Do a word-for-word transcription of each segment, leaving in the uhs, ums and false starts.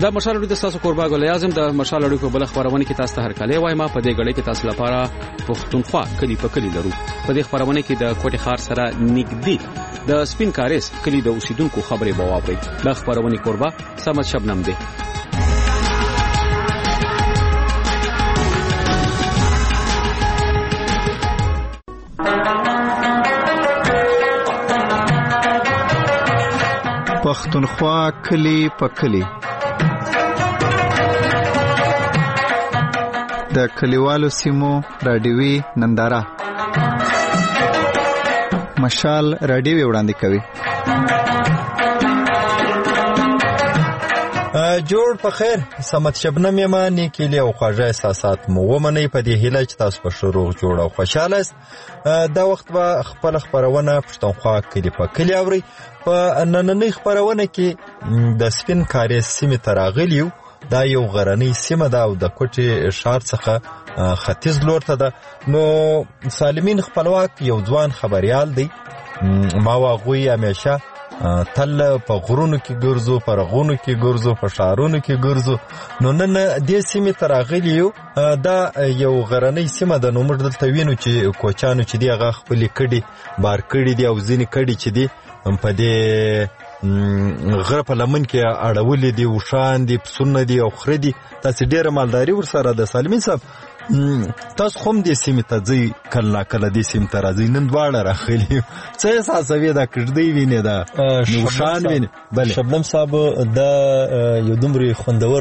د مشال اړیکو د تاسو قربا ګل اعظم د مشال اړیکو بل خبرونه کې تاسو ته هر کله وایم په دې غړې کې تاسو لپاره پښتونخوا کلی په کلی لرو. په دې خبرونه کې د کوټي خار سره نګدي د سپین کاریس کلی د اوسیدونکو خبرې بواوري. د خبرونه قربا سمت شبنم دی. پښتونخوا کلی په کلی د کلیوالو سیمو رادیوي ننداره مشال رادیوي وړاندې کوي. جوړ په خیر سمت شبنم یم نیکیلی او خواږه احساسات مو ومنئ په دې هیله چې تاسو په شروع جوړ او خوشاله است. دا وخت به خپل خبرونه پښتونخوا کلی په کلی اورئ. په نننۍ خبرونه کې د سپین کاریز سیمې ته راغلیو. دا یو غرنۍ سیمه ده او د کوټي ښار څخه ختیځ لور ته ده. نو سالمین خپلواک یو ځوان خبريال دی. ما واغوي همیشه تل په غرونو کې ګرځو، په رغونو کې ګرځو، په شهرونو کې ګرځو. نو نن دې سیمې ته راغلیو. دا یو غرنۍ سیمه ده. نو موږ دلته وینو چې کوچانو چې دی هغه خپلې کډې بار کړي دي او ځینې کډې چې دي په دې غره په لمن کې اړولې دي، وښان دي، پسونه دي او خره دي. تاسې ډېره مالداري ورسره ده. سالمین صاحب تاسو خو هم دې سیمې ته ځئ، کله ناکله دې سیمې ته راځئ. نن دواړه راغلي څه احساسوي؟ دا کږدۍ وینې، دا وښان وینې. بله شبنم صاحب دا یو دومره خوندور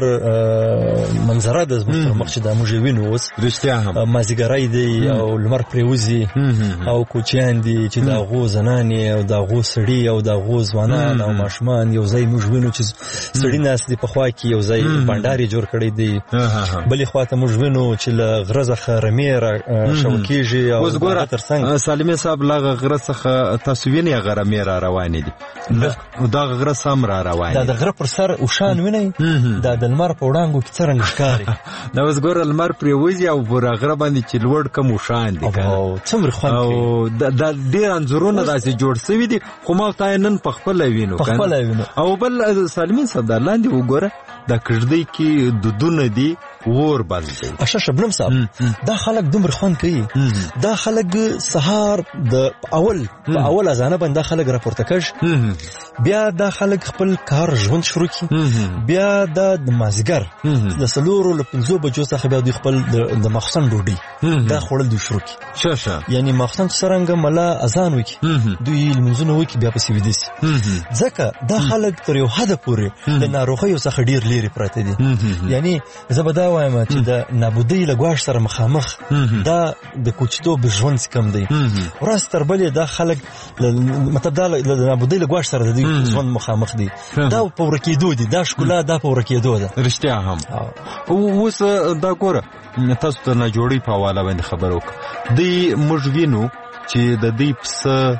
منظره ده زموږ تر مخ چې دا موږ وینو اوس. رښتیا هم مازیګری دی او لمر پرېوځي او کوچیان دي چې د هغو زنانې او د هغو سړي او د هغو ځوانان او ماشومان یو ځای موږ وینو چې سړي ناست دي په خوا کې یو ځای بنډار یې جوړ کړی دی. بلې خوا ته موږ وینو چې له غره څخه رمې را شوکېږي او اوس ګوره تر څنګ سالمې صاحب له غره څخه تاسو وینئ هغه رمې را روانې دي. دا غره سم را روانې دا د غره پر سر اوښان وینئ. دا د لمر په وړانګو کې څرنګه ښکاري. دا اوس ګوره لمر پرېوځي او پر غره باندې چې لوړ کم اوښان دي او څومره خوند کوي. دا ډېر انځورونه داسې جوړ سوي دي خو ما ورته نن پخپله وینو پخپله وینو. او بل سالمین صاحب دا لاندې وګوره دا کږدۍ کې دودونه دي اور بل دی. اشه شبنم صاحب دا خلک دومره خوند کوي. دا خلک سهار د اول په اول اذانه باندې دا خلک راپورته کړي، بیا دا خلک خپل کار ژوند شروع کړي، بیا د مازیګر د سلورو له پنځو بجو څخه بیا دوی خپل د ماخوستن ډوډۍ دا خوړل دوی شروع کړي. شه شه یعنی ماخوستن څرنګه ملا اذان وکړي دوی لمونځونه وکړي بیا پسې ویده سي. ځکه دا خلک تر یو حده پورې د ناروغیو څخه ډېر لرې پراته دي. یعنی زه به دا وایم چې د نابودۍ له ګواښ سره مخامخ دا د کوچیتوب ژوند کم دی. ورځ تر بلې دا خلک مطلب دا د نابودۍ له ګواښ سره د دوی ژوند مخامخ دی. دا په ورکېدو دي، دا ښکلا دا په ورکېدو ده. رښتیا هم. اوس دا ګوره تاسو ته ناجوړۍ په حواله باندې خبر وکړه. دوی موږ وینو چې د دوی پسه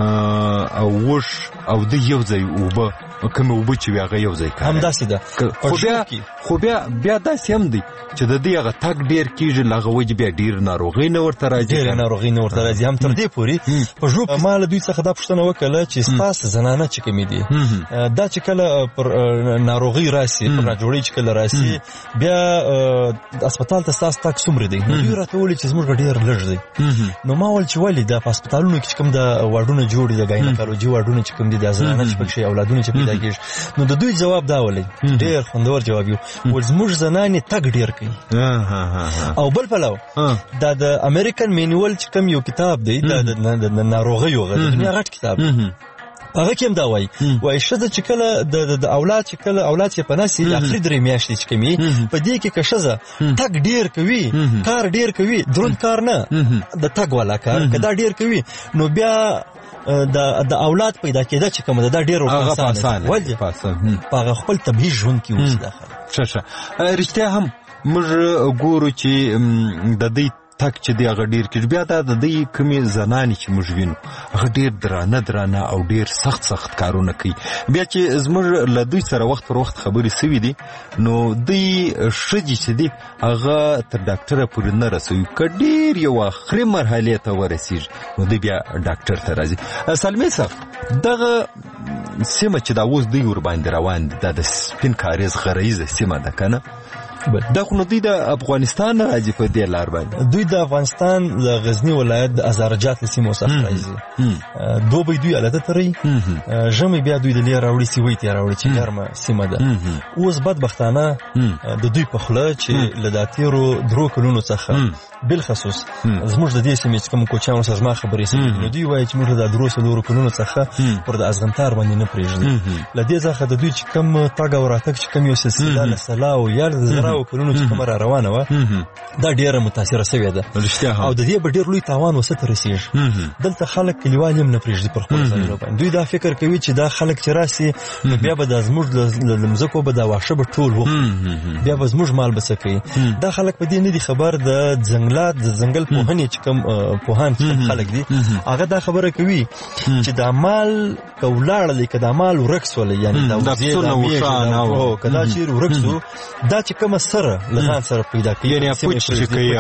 او وښ او د یو ځای اوبه کومه اوبه چې وي هغه یو ځای کار همداسې ده. خو بیا خو بیا بیا داسې هم دی چې د دې هغه تګ ډېر کېږي له هغه وجې بیا ډېر ناروغۍ نه ورته راځي. ډېرې ناروغۍ نه ورته راځي. هم تر دې پورې په ژوب ما له دوی څخه دا پوښتنه وکړله چې ستاسو زنانه چې کومې دي دا چې کله پر ناروغۍ راسي، پر ناجوړۍ چې کله راسي، بیا هسپتال ته ستاسو تګ څومره دی؟ دوی راته وویل چې زموږ ډېر لږ دی. نو ما وویل چې ولې دا په هسپتالونو کې چې کوم د واډونه جوړ دي، د ګاینیکالوجي واډونه چې کوم دي، د زنانه چې پکښې اولادونه چې پیدا کېږي، نو د دوی جواب دا ولې ډېر خوندور جواب یو ول زموږ زنانې تګ ډېر کوي. او بل پلو دا د امریکن مینوال چې کوم یو کتاب دی د ناروغیو د دنیا غټ کتاب هغه کې هم دا وایي وایي ښځه چې کله د اولاد چې کله اولاد یې په نس وي اخري درې میاشتې چې کوي په دې کې که ښځه تګ ډېر کوي، کار ډېر کوي، دروند کار نه د تګ والا کار که دا ډېر کوي، نو بیا د اولاد پیدا کېده چې کومه ده دا ډېر اسانه ولې په هغه خپل طبیعي ژوند کې اوسي دا خلک. ښه ښه رښتیا هم موږ ګورو چې د دوی تک چې دی هغه ډیر کېږي. بیا دا د دوی کومې زنانې چې موږ وینو هغه ډیر درانه درانه او ډیر سخت سخت کارونه کوي. بیا چې زموږ له دوی سره وخت پر وخت خبرې سوي دي نو دوی ښځې چې دي هغه تر ډاکټره پورې نه رسوي. که ډیر یو آخري مرحلې ته ورسېږي نو دوی بیا ډاکټر ته راځي. سلمې صاحب دغه سیمه چې دا اوس دوی ور باندې روان دي دا د سپین کاریز غریزه سیمه ده کنه دا خو نو دوی د افغانستان راځي په دې لار باندې دوی د افغانستان د غزنی ولایت د ازارجات سیمو څخه راځي دوبی دوی الته تري ژمي بیا دوی د لیر راوړي سی وی ته راوړي چې ګرمه سیمه ده اوس بدبختانه د دوی په خله چې لداتیرو درو کلونو څخه بل خصوص زموږ د دې سیمې چې کوم کوچانو سره ما خبرې سي نو دوی وایي چې موږ د درو سلورو کلونو څخه پر د ازغنتار باندې نه پریږدي لدې ځخه د دوی چې کوم تاګ او راتګ چې کوم یو سلسله لسلا او یار د زراو کلونو چې کوم را روانه و دا ډیره متاثره شوې ده او د دې په ډیر لوی تاوان وسته رسیږي دلته خلک کلیوال هم نه پریږدي پر خپل ځای باندې دوی دا فکر کوي چې دا خلک چې راسي بیا به د زموږ د لمزکو به دا واښه به ټول و بیا به زموږ مال بس کوي دا خلک په دې نه دي خبر د ځنګلات د ځنګل پوهنې چې کوم پوهان چې خلک دي هغه دا خبره کوي چې دا مال کولاړ لیک دا مال ورکسول یعنی دا وزیدا او کدا چې ورکسو دا چې کوم سره لغان سره پیدا کوي یعنی پوچ چې کوي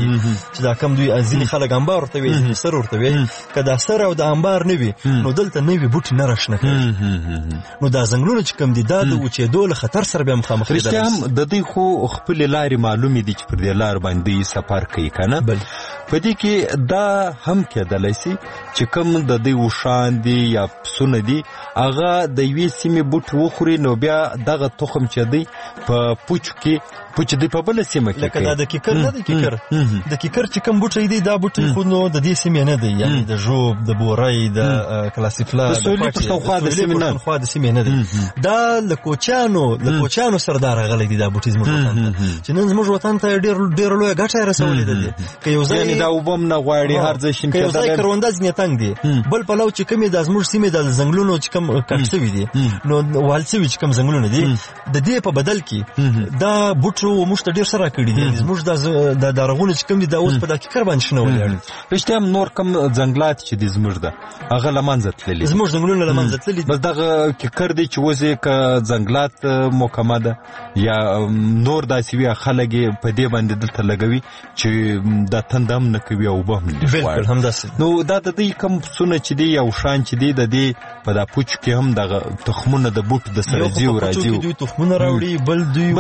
چې دا کم دوی ازلی خلک انبار ورته وي سره ورته وي کدا سره او د انبار نه وي نو دلته نه وي بوټي نه راشنه کوي نو دا ځنګلونه چې کوم دي دا د اوچې دول خطر سره به مخامخ دي هم د دې خو خپل لارې معلومې دي چې پر دې لار باندې سفر کوي کنه بل په دې کې دا هم کېدلی شي چې کوم د دې وشان دي یا پسونه دي هغه د یوې سیمې بوټ وخوري نو بیا دغه تخم چې دی په پوچ کې پوچ دی په بل سیمه کې لکه دا د کیکر نه دی کیکر د کیکر چې کوم بوټي دی دا بوټي خو نو د دې سیمې نه دی یعنی د جوب د بورای د کلاسیفلا د سولې په خوا د سیمې نه خوا د سیمې نه دی دا د کوچانو د کوچانو سردار غلې دي دا بوټي زموږ وطن چې نن زموږ وطن ته ډیر ډیر لوی ګټه رسولې ده که یو ځای دا وبم نه غواړي هر ځای شین کېدل یو ځای کرونداز نه تنگ دی بل پلو چې کومې د زموږ سیمې د ځنګلونو چې کوم کټسوي دي نو والسوي چې کوم ځنګلونه دي د دې په بدل کې دا بوټو مشت ډیر سره کړی دي زموږ د درغونه چې کوم دي د اوس په دقیقه باندې شنو ولر رښتیا نور کوم ځنګلات چې د زموږ ده هغه لمنځه تللي زموږ ځنګلونه لمنځه تللي بس دغه کې کړ دي چې وځي ک ځنګلات محکمه ده یا نور داسې وی خلک په دې باندې دلته لګوي چې دا تندم نه کوي او به هم بالکل هم داسې نو دا د دې کوم سونه چې دی یو شان چې دی د دې په دا پوچ کې هم دغه تخمونه د بوټ د سره دی او راځي دوی تخمونه راوړي بل دوی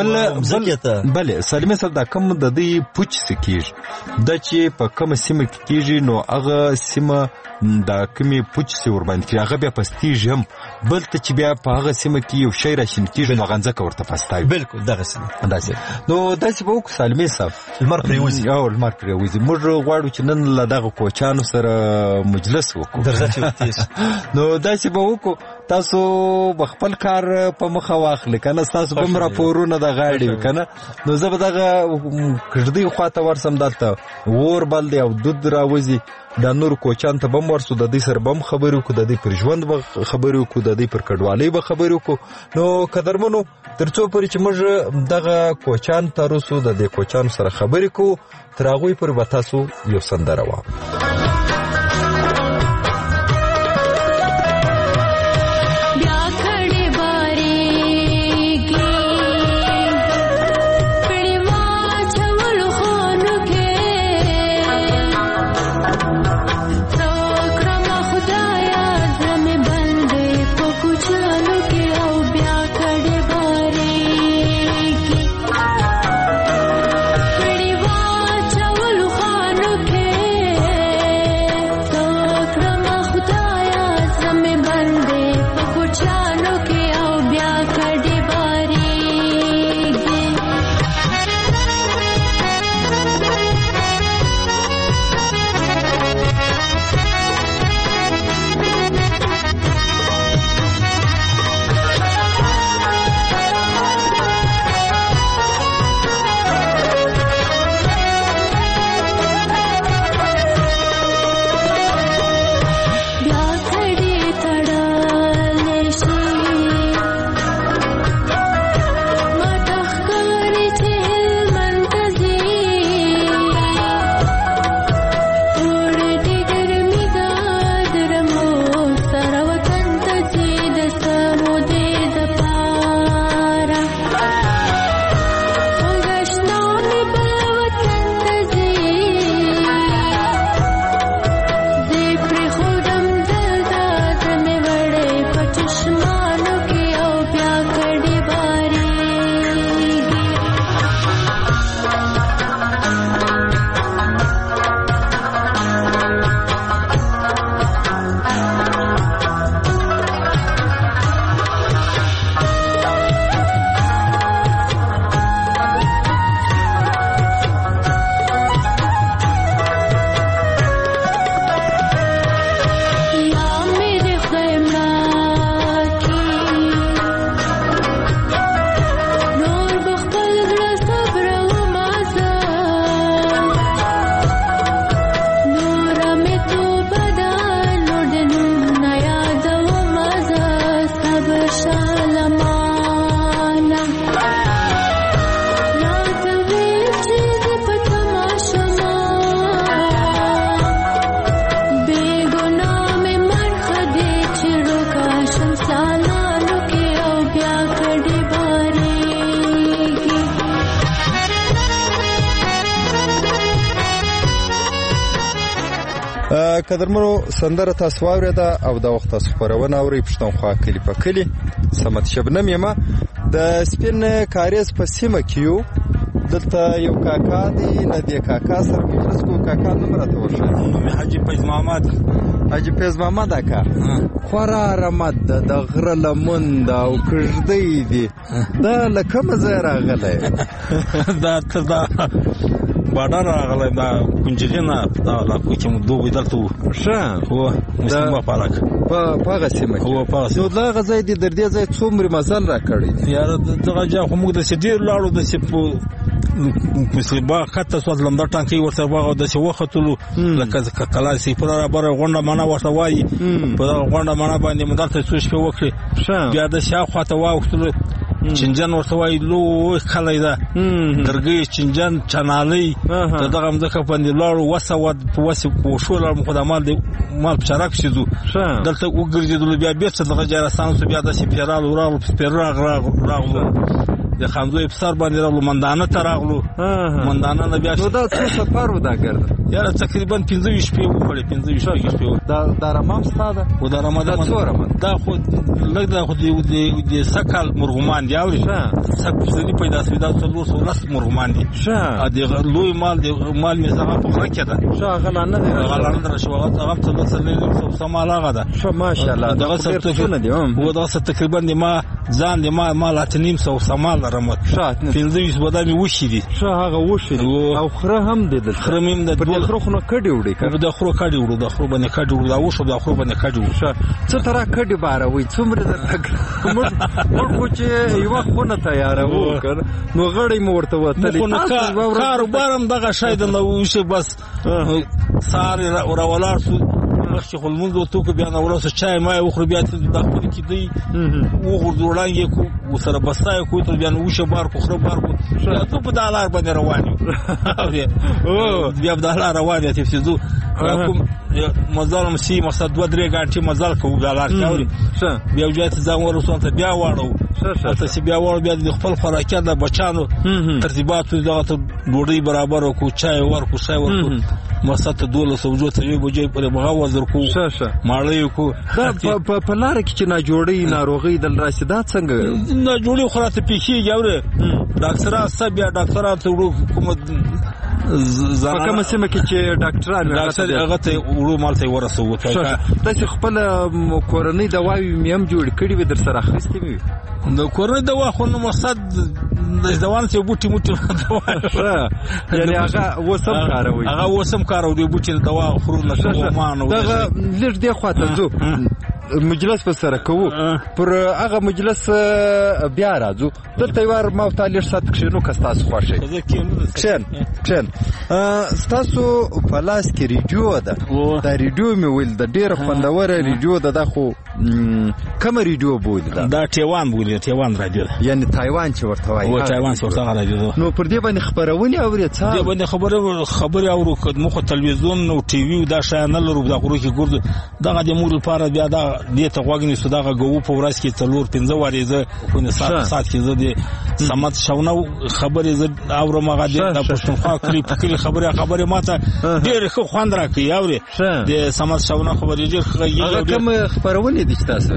بل بل سلمه سره دا کوم د دې پوچ سکیږي د چې په کوم سیمه کې کیږي نو هغه سیمه دا کومي پوچ سی ور باندې هغه بیا پستیږي هم بل ته چې بیا په هغه سیمه کې یو شی راشین کیږي نو غنځه ورته پستای بالکل دغه سیمه اندازه نو داسې به وک سلمه صاحب المر پریوزي او المر پریوزي موږ غواړو چې نن له دغه کوچانو سره مجلس وکړو درځه نو داسې به وکړو تاسو بخپل کار په مخه واخلئ کنه تاسو به راپورونه د غاړي کنه نو زه به دغه کړدی خواته ورسم دلته ور بل دی او دود راوځي د نور کوچان ته بم ورسو د دې سر بم خبرو کو د دې پر ژوند به خبرو کو د دې پر کډوالۍ به خبرو کو نو قدرمنو ترڅو پرې چې موږ دغه کوچان ترسو د دې کوچان سره خبرې کو تراغوي پر وتاسو یو سندره وا قدرمنو سندره تاسو واورېده او د وخت تاسو خبرونه اوري پښتونخوا کلی په کلی سمت شبنم یما د سپین کاریز په سیمه کې یو دلته یو کاکا دی نه دی کاکا سره مجلس کو کاکا نمبر ته ورشه حاجی فیض محمد حاجی فیض محمد اکا خورا رمد د غره لمن دا او کژدی دی دا لکه مزه راغله دا ته دا باډر راغله دا کنجرینا دا لا کوچم دوه دلته ښه هو مسلمان پالک په پاغه سیمه هو پاس نو دا غزای دی در دې ځای څومره مزل را کړی یار دغه ځای خو موږ د سډیر لاړو د سپو مسلمان خطه سوال لمدا ټانکی ورته واغ د څه وختلو لکه کلا سي پر بره غونډه معنا ورته وایي په غونډه معنا باندې مدرته سوچ په وکړي بیا د شاو خاطه واغتلو چنجن ورته وایي لو خلای دا درګي چنجن چنالي ته دغه مځکه باندې لاړو وسود وس په شول مقدمات دی مال چرک شيزو دلته وګرځیدل بیا بیرته دغه جارستان سو بیا د سپیرال ورالو سپیرال راغلو د خامزوی په سر باندې راغلو مندانه ته راغلو مندانه نه بیا نو دا څه سفر و دا ګرځ یاره تقریبا پنځه ویشت شپې وکړې پنځه ویشت شپې دا د رمضان ستاده و د رمضان دا خو لږ دا خو د سکل مرغومان دی اوري سک سړي پیدا شوی دا څلور سو لس مرغومان دي ښه د لوی مال دی مال می زغه په خره کې ده ښه غلانه دی غلانه در شو هغه څه څه څه سم هغه ده ښه ماشاءالله دا څه دي و دا څه تقریبا دی ما ځان دی ما مال اتنیم سو سمال رمت ښه پنځه ویشت ودامي وشي دي ښه هغه وشي او خره هم دی د خره مم د خره خو نه کډي وړي کړه د خره کډي وړو د خره باندې کډي وړو دا وشو د خره باندې کډي وړو ښه څه تر کډي بار وي څومره د موږ موږ چې یو خونه تیار وو کړ نو غړې مورته وته کاروبارم دغه شاید نو وشه بس ساري راولار سو مخکې خو لمونځ وتو بیا نو ورسره چای ما وخورو بیا د خپل کې دی وګورځو وړاندې کو وسره بستای کو ته بیا نو وشه بار کو خره بار کو ته په دالار باندې روان یو بیا په دالار روان یې تفسیدو کوم مزالم سی مقصد دوه درې غاټي مزال کو دالار کاوري بیا وجات ځان ورسون ته بیا واړو ته سی بیا ور بیا د خپل خوراکه د بچانو ترتیبات دغه ته ډوډۍ برابر کو چای ور کو شای ور کو مقصد دوله سوجو ته یو بجې پر بغاوز کو ماړی کو دا په لار کې چې نه جوړي ناروغي دل راشي دا څنګه نه جوړي خو راته پیخي یاوره ډاکټر صاحب یا ډاکټر ته ورو کوم زنانه کوم سیمه کې چې ډاکټران ډاکټر هغه ته ورو مالته ورسو ته چې خپل کورنۍ دواوی میم جوړ کړی و در سره اخیستې وي د کورنۍ دوا خو نو مقصد د ځوان څخه بوټي موټي دوا یعنی هغه وسم کاروي هغه وسم کاروي بوټي دوا خورو نه مانو دا لږ دی خواته زو مجلس په سره کوو پر هغه مجلس بیا راځو دلته یو ما تعالی سات کښینو کستاس خوښي کښین کښین ستاسو په لاس کې ریډیو ده دا ریډیو مې ویل د ډیره خوندوره ریډیو ده دا خو کوم ریډیو بولی ده دا تایوان بولی تایوان رادیو یعنی تایوان چې ورته وایي او تایوان چې ورته رادیو نو پر دې باندې خبرونه اوري څه دې باندې خبره خبره اورو کډ مخ تلویزیون او ټي وي دا شانل لرو دا غوړو کې ګورد دغه د مور لپاره بیا دا دې ته غوګنی سو دغه غو په ورځ کې څلور پنځه واري زه په نه سات سات کې زه دې سمات شاونه خبره زه اورم هغه دې د پښتونخوا کلی په کلی خبره خبره ماته ډېر خو خوند راکې اوري دې سمات شاونه خبره ډېر هغه کوم خبرونه دي تاسو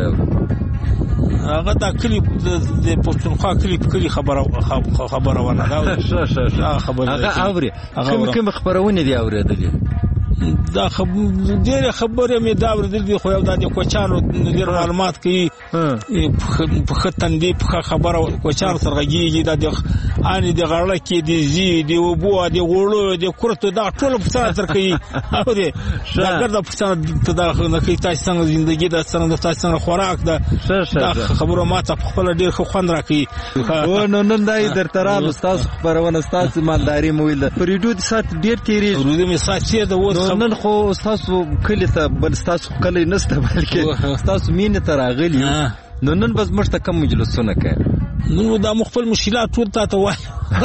هغه دا کلی د پښتونخوا کلی په کلی خبره خبره ونه دا ښه ښه ښه خبره هغه اوري کوم کوم خبرونه دي اورېدلې دا خبر ډېر خبره مې دا ورته خو یو د کوچانو ډېر معلومات کوي په ختن دی په خبره کوچانو سرغږیږي د ان د غړل کې دی زی دی وبو دی غړو دی کورته دا ټول په سره تر کوي اوري دا ګرځه په سره ته دا نه کوي تاسو څنګه ژوندۍ د څنګه تاسو څنګه خوراک ده خبره ماته خپل ډېر خو خوند راکړي او نو نن دای در ترال استاد خبرونه استاد مالداري مویل پریډو د سات ډېر تیری ورو می ساتي د نن خو تاسو کلی ته بل تاسو کلی نسته بلکې تاسو مين ته راغلی نو نن بس مشته کم مجلسونه کوي نو دا مخفل مشکلات ټول ته وای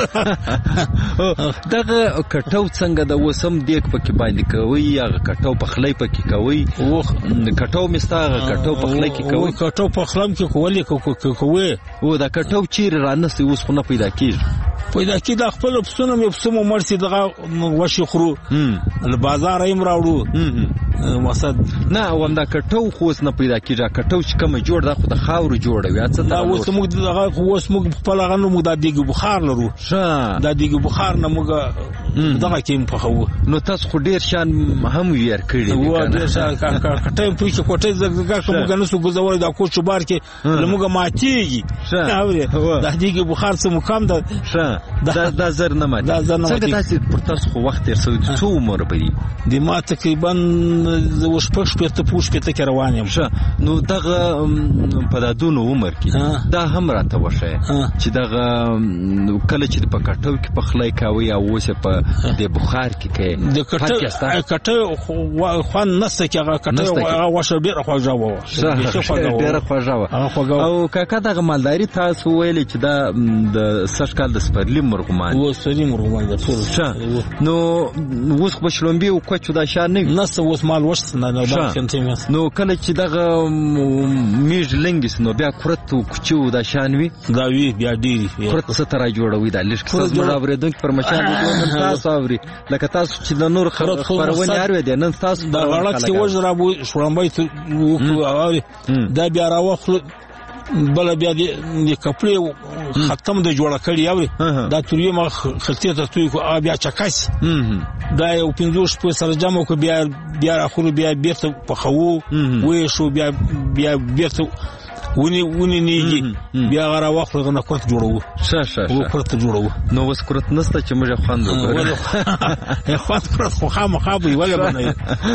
دغه کټو څنګه د وسم دیک پکې باندې کوي یا کټو په خلای پکې کوي او کټو مستاغه کټو په خلای کې کوي کټو په خلم کې کولې کوي او دا کټو چیر رانه سي اوس خو نه پیدا کیږي پیدا کی د خپل پسونه مې پسمو مرسي دغه وشي خورو له بازار ایم راوړو مقصد نه وندا کټو خو نه پیدا کیږي کټو چې کوم جوړ دا خو د خاور جوړوي اڅه دا اوس موږ دغه اوس موږ خپل غنو موږ د دیګ بخار لرو ښه د دیګ بخار نه موږ دغه کیم په خو نو تاسو خو ډیر شان هم ویر کړی دی و ډیر شان کټه په کې کوټه زګه کوم غنو سو گزول دا کوچ بار کې لموږ ماتيږي ښه د دیګ بخار څخه مقام ده ښه دا د زر نه مات څنګه تاسو پر تاسو خو وخت تر څو عمر پدې د ما تقریبا زه شپږ پته پوښ پته کې روان یم ښه نو دغه په دادونو عمر کې دا هم راته وشه چې دغه کله چې په کټو کې په خلای کاوي او اوس په د بخار کې کې د کټه کټه خوان نسته کې هغه کټه واشه ډیره خوږه و ډیره خوږه او کاکا دغه مالداري تاسو ویل چې دا د سږ کال د سپرلی مرغمان و سپرلی مرغمان د ټول نو اوس په شلومبي او کوچو دا شان نه نسته اوس مال وښت نه نه نو کله چې دغه میج لنګس نو بیا کرت او کوچو دا شان وی دا وی بیا ډیری کرت ستاره جوړوي دا لږ څه جوړاوري دونکو پر مشان نن تاسو اوري لکه تاسو چې د نور خبرونه اوري دي نن تاسو دا غلط کې وژره بو شړمبای اوري دا بیا راوخل بل بیا د کپړې ختم د جوړه کړی اوري دا توري ما خلطه ته توي کو بیا چکاس دا یو پنځوس په سره جمع کو بیا بیا اخر بیا بیرته په خو وې شو بیا بیا بیرته ونی ونی نیږي بیا غره وخت غنه کرت جوړو شه شه شه کرت جوړو نو وس کرت نسته چې موږ خوند وګورو خوند کرت خو خامخابي ولا باندې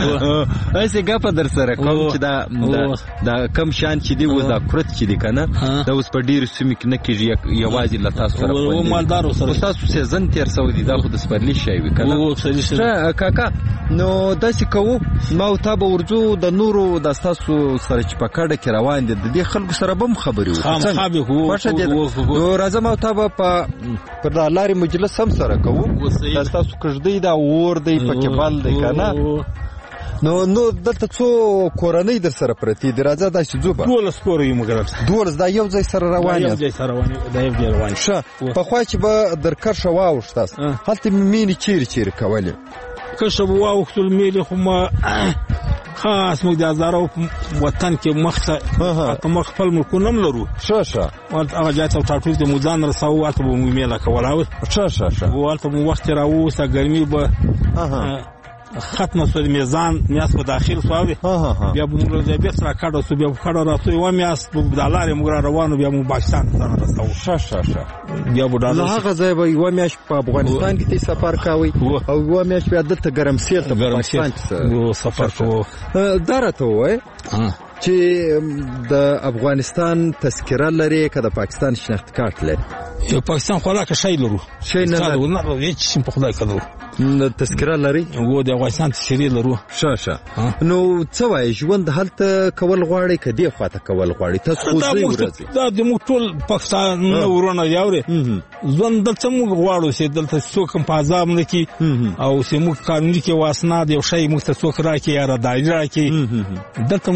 ایسه ګپ در سره کوم چې دا دا کم شان چې دی و دا کرت چې دی کنه دا اوس په ډیر سیمه کې نه کېږي یوازې لتا سره او مالدار سره تاسو سیزن تیر سو دی دا خو د سپرلی شی وی کنه او سره کاکا نو داسې کوو ما او تا به ورځو د نورو د تاسو سره چې په کډه کې روان دي د خلکو سره بم خبري وو خامخابي هو نو راځم او تا به په پر لارې مجلس هم سره کوو تاسو کړدی دا ور دی پکې بل دی کنه نو نو دلته څو کورنۍ در سره پرتی دی راځه دا چې زوبه دولس کورې مګر دولس دا یو ځای سره روان یو ځای سره روان دا یو ځای روان شه په خوا چې به در کرشه واوښت تاسو هلته مینې چیرې چیرې کولې کرشه به واوښتل مینې خو ما خاص موږ د هزارو وطن کې مخته په مخ خپل ملکونه هم لرو ښه ښه هغه ځای ته ټاټوس د مو ځان رساو هلته به مو میله کوله ښه ښه ښه هلته مو وخت راووسته ګرمي به ختمه شو د میزان میاس په داخل سو بیا به موږ د بیت را کډو سو بیا کډو راتو یو میاس په دلارې موږ روانو بیا موږ پاکستان ته رساو ښه ښه ښه بیا به دا هغه ځای به یو میاش په افغانستان کې سفر کاوه او یو میاش بیا دلته ګرمسیر ته افغانستان ته سفر کوو دا راته وای چې د افغانستان تذکره لري که د پاکستان شناخت کارت لري یو پاکستان خو لا که شی لرو شی نه لرو نه هیڅ په خدای کړو تذکره لري و د افغانستان تشریح لرو ښه ښه نو څه وایي ژوند هلته کول غواړي که دې خواته کول غواړي تاسو خو ځای ورځئ دا د موږ ټول پاکستان ورونه دی اورې ژوند دلته موږ غواړو چې دلته څوک هم په عذاب نه کړي او چې موږ قانوني کې واسناد یو شی موږ ته څوک راکړي یا راداري راکړي دلته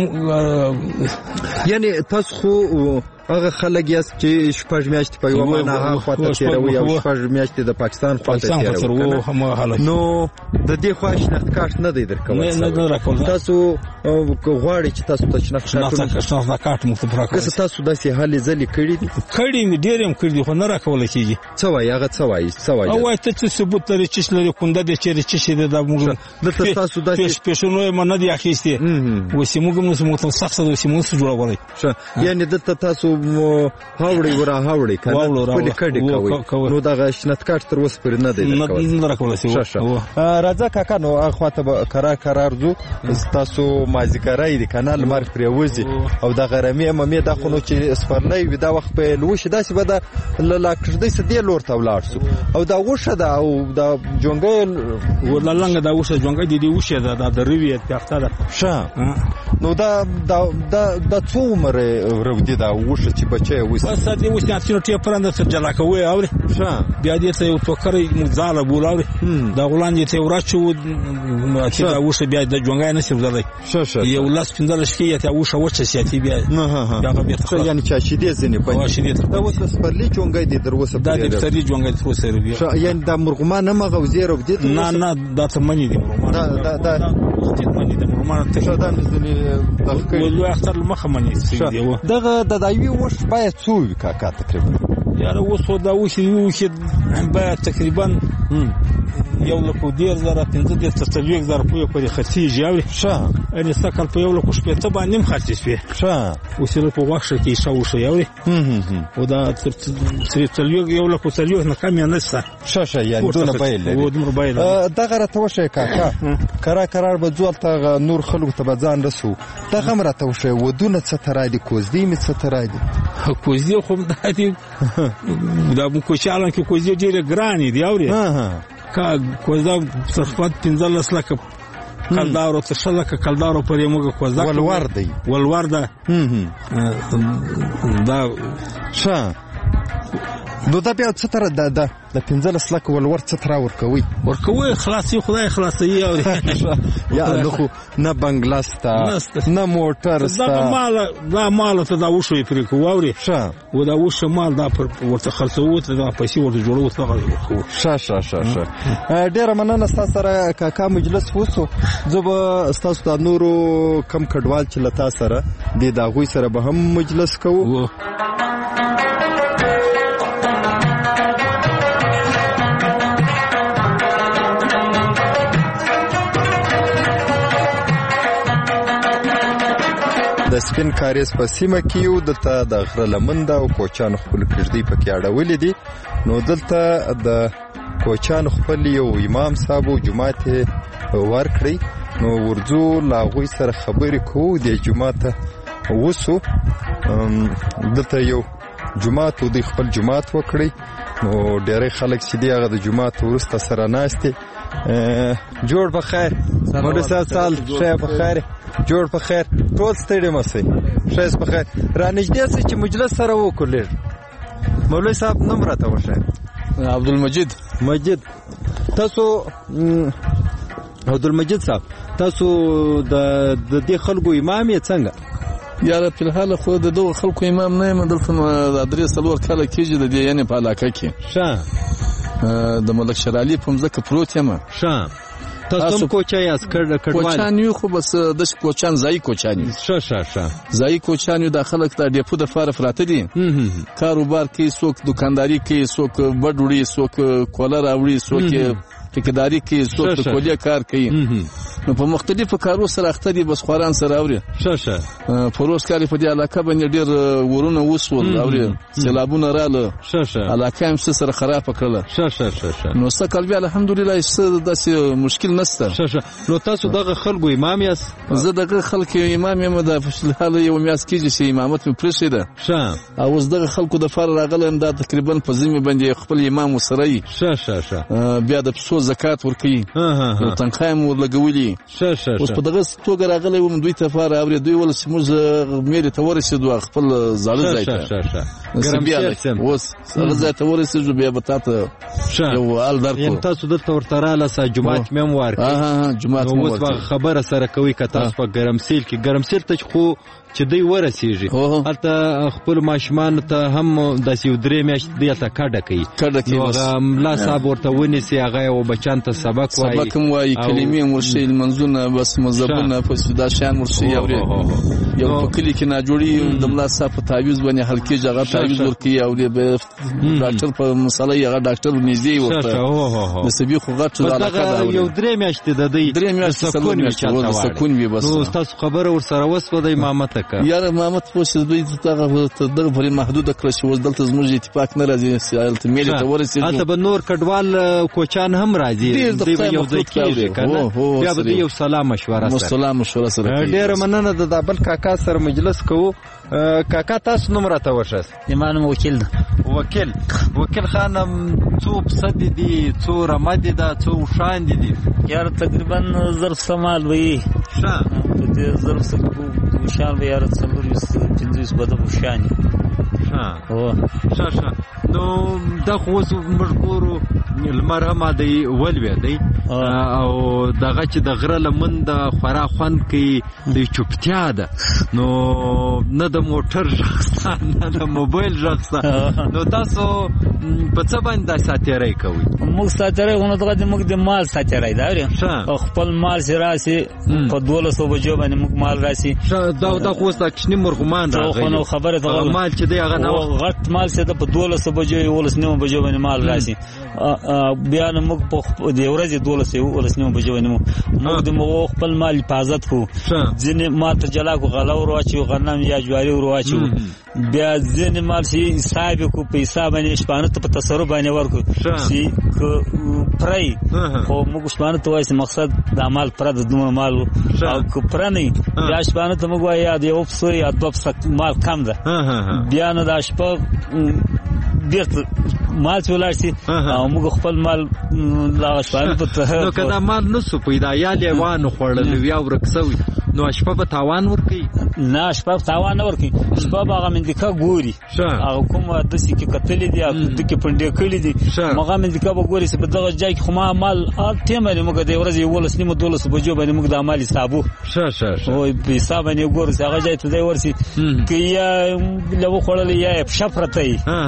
یعنی تاسو خو هغه خلک یاست چې شپږ میاشتې په یوه معنا هغه خواته تېروي او شپږ میاشتې د پاکستان خواته تېروي نو د دې خوا شناخت کارت نه دی درکول تاسو غواړئ چې تاسو ته شناخت کارت موږ ته راکړئ که تاسو داسې هلې ځلې کړي دي کړي مې ډېر هم کړي دي خو نه راکولی کېږي څه وایي هغه څه وایي څه وایي او وایي ته څه ثبوت لري چش لري کونده دی چېرې چش دی دا موږ دلته تاسو داسې پیشنو یې نه دي اخیستې اوس یې موږ هم نسو موږ ته سخت ده اوس یې موږ نسو جوړولی یعنې دلته تاسو هاوړی ورا هاوړی کنه خپل کډی کوي نو دا شناخت کارت تر اوسه پرې نه دی نه راکول شي راځه کاکا نو هغه خواته به قرار قرار ځو تاسو مازیګرای دی کنه لمر پرې وځي او دا غرمې مې دا خو نو چې سپرلی وي دا وخت په لوش داسې به دا لا کړدی سدې لور ته ولاړ سو او دا وشه دا او دا جونګل ولنګ دا وشه جونګ دي دی وشه دا د روي ته افته ده ښه نو دا دا دا څو عمر رودي دا وشه چې بچي وسی بس دې اوس نه څنګه ټیپ پرند سره جلا کوي او بیا دې ته یو ټوکرې مزاله بولاوي دا غلان دې ته ورچو چې دا وشه بیا د جونګای نه سیمزلای شه شه یو لاس پندل شي ته وشه وچه سياتي بیا دا بیا یعنی چې شیدې زنه پنځه دا اوس سپرلی جونګای دې دروسه دا دې سری جونګای تر سره بیا یعنی دا مرغمان نه مغه وزیر او دې نه نه دا ته منی دي مرغمان دا دا دا منی دي مرغمان ته شدان زنه ولو اختر المخه منی دی دغه د دایوي وش باید څو وي کاکا تقریبا یاره اوس دا وش یو چې باید تقریبا یو لکو دیر زره پنځه دیر تر یو زره په پرې خرڅیږي او ښه ان سکل په یو لکو شپې ته باندې خرڅ شي ښه اوس له په واښه کې شاو شو یو او دا تر تر یو لکو تر یو نه کم نه څه ښه ښه یعنی دونه بیل و دونه بیل دغه راته وشه کاکا کرا قرار به ځول ته نور خلکو ته ځان رسو دغه راته وشه ودونه څه ترای دي کوزدي می څه ترای دي کوزدي خو د دې دا مو کوچالان کې کوزدي ډېر ګران دي اوري کا کوزدا صفات پنځلس لکه کلدارو ته شلکه کلدارو پرې موږ کوزدا ولور دی ولور ده دا ښه نو دا بیا څه تر د د د پنځلس لکه ولور څه تر ورکوي ورکوي خلاصي خدای خلاصي او یا نو نه بنگلاستا نه موټر ستا دا مال دا مال ته دا وشو پرې کووري ښه و دا وشو مال دا ورته خلاصو ته دا پیسې ورته جوړو ته غوښو ښه ښه ښه ښه ډیره مننه تاسو سره کاکا مجلس وسو زه به تاسو د نورو کم کډوال چې لتا سره د داغوي سره به هم مجلس کوو د سپین کاریز په سیمه کې یو دلته د غره لمنده او کوچان خپل کړدی پکې اړولې دي نو دلته د کوچان خپل یو امام صاحب جمعه ورکړي نو ورځو لاغوي سره خبرې کوو د جمعه وسو دلته یو جمعه ته د خپل جمعه وکړي نو ډېر خلک چې دی هغه د جمعه ورسته سره ناشته جوړ په خیر مولوی صاحب سال شه په خیر جوړ په خیر ټول ستړي مسئ شه په خیر را نږدې سي چې مجلس سره وکړل مولوی صاحب نوم راته وشه عبدالمجید مجید تاسو عبدالمجید صاحب تاسو د د دې خلکو امام یې څنګه یاره په الحال خو د دوه خلکو امام نه یم دلته د درې څلور کاله کېږي د دې یعنی په علاقه کې ښه د ملک شرعلي په مځکه پروت یم ښه تاسو کوچای اس کړه کډوال کوچان یو خو بس د کوچان ځای کوچان ښه ښه ښه ځای کوچان یو د خلک ته ډیپو د فار فراته دي کاروبار کوي څوک دکانداری کوي څوک بډوړي څوک کولر اوړي څوک ټیکداري کوي څوک کولیا کار کوي نو په مختلفو کارو سره اخته دي بس خوران سره اوري ښه ښه پروس کاری په دې علاقه باندې ډیر ورونه وسول اوري سیلابونه رااله ښه ښه علاقه هم سره خراب کړله ښه ښه ښه نو سکل بیا الحمدلله څه داسې مشکل نشته ښه ښه نو تاسو دغه خلکو امام یاست زه دغه خلکو امام یم د حال یو میاس کېږي چې امامت مې پرېښې ده ښه او اوس دغه خلکو د فار راغلم دا تقریبا په ذمه باندې خپل امام وسره یي ښه ښه ښه بیا د پسو زکات ورکوي نو تنخواه مو ورلګولي ښه ښه اوس په دغه توګه راغلی وم دوی ته فار اوري دوی ول چې موږ مېرې ته ورسېدو خپل زاړه ځای ته ښه ښه ګرم اوس هغه ځای ته ورسېدو بیا به تاسو یو حال درکو یم تاسو دلته ورته رااله جمعه مې هم ورکړ ها ها جمعه مو ورکړ خبره سره کوي که تاسو په ګرمسیل کې ګرمسیل ته خو چې دوی ورسېږي هلته خپل ماشومان ته هم داسې یو درې میاشتې دلته کډه کوي کډه کوي هغه ملا صاحب ورته ونیسي هغه یو بچیان ته سبق وایي سبق هم وایي کلمې هم ورښیي لمونځونه بس مذهبونه پسې دا شیان ورښیي اوري یو په کلي کې ناجوړي د ملا صاحب په تعویض باندې حل کېږي هغه تعویض ورکوي او ډاکټر په مسله یې هغه ډاکټر نږدې ورته د سبي خو غټ علاقه ده یو درې میاشتې د دوی درې میاشتې سکون وي بس نو تاسو خبره ورسره وسوه د امامت یار امامت پوښتې دوی ته دغه پرې محدوده کړه چې اوس دلته زموږ اتفاق نه راځي هلته میلې ته ورسېدو هلته به نور کډوال کوچان هم راځي دوی به یو ځای کېږي که نه بیا د یو سلام مشوره سره سلام مشوره سره ډیره مننه د دابل کاکا سره مجلس کوو. کاکا تاسو نوم راته وښاست. زما نوم وکیل ده. وکیل وکیل خانم څو پسه دي دي څو رمه دي ده څو اوښان دي دي؟ یاره تقریبا ظرف سمال به وي. ښه په دې ظرف اوښان به یاره څلور ویشت پنځه ویشت به د اوښان وي. ښه ښه ښه نو دا خو اوس موږ ګورو لمر هم دی ولوېدی او دغه چې د غره لمن د خورا خوند کوي د چوپتیا ده، نو نه د موټر غږ شته نه د موبایل غږ شته. نو تاسو په څه باندې دا ساتیری کوئ؟ موږ ساتیری خو نه دغه د موږ د مال ساتیری ده او خپل مال چې راسي په دولسو بجو باندې موږ مال راسي. دا دا خو اوس د کوچني مرغومان راغلی نو خبره ده مال چې دی هغه نه غټ مال چې ده په دولسو بجو یولس نیمو بجو باندې مال راسي. بیا نو موږ په د ورځې دولس یولس نیمو بجو باندې موږ د مو خپل مال حفاظت کوو. ځینې مال ته جلا کو غله ور واچو غنم یا جواري ور واچو، بیا ځینې مال چې حساب کو په حساب باندې شپانه ته په تصرف باندې ورکو چې پرای خو موږ شپانه ته وایي مقصد د مال پر د دوه مال او کو پر نه بیا شپانه ته موږ وایي د یو څو یا دوه مال کم ده. بیا نو د شپه بیرته مال څولای شي او موږ خپل مال لا شپانه په نو کدا مال نو سو پیدا یا لیوان خوړل بیا ورکسوي نو شپه په تاوان ورکی؟ نه شپه په تاوان نه ورکی، شپه به هغه مندکه ګوري او کوم داسې کې کتلې دي او د کې پنډې کړي دي هغه مندکه به ګوري چې په دغه ځای کې خو ما مال ټیم باندې موږ د ورځې یولس نیمو دولس بجو باندې موږ د مال حسابو ښه ښه ښه او په حساب باندې ګورو چې هغه ځای ته دی ورسي که یا لو خوړل یا پښه پرته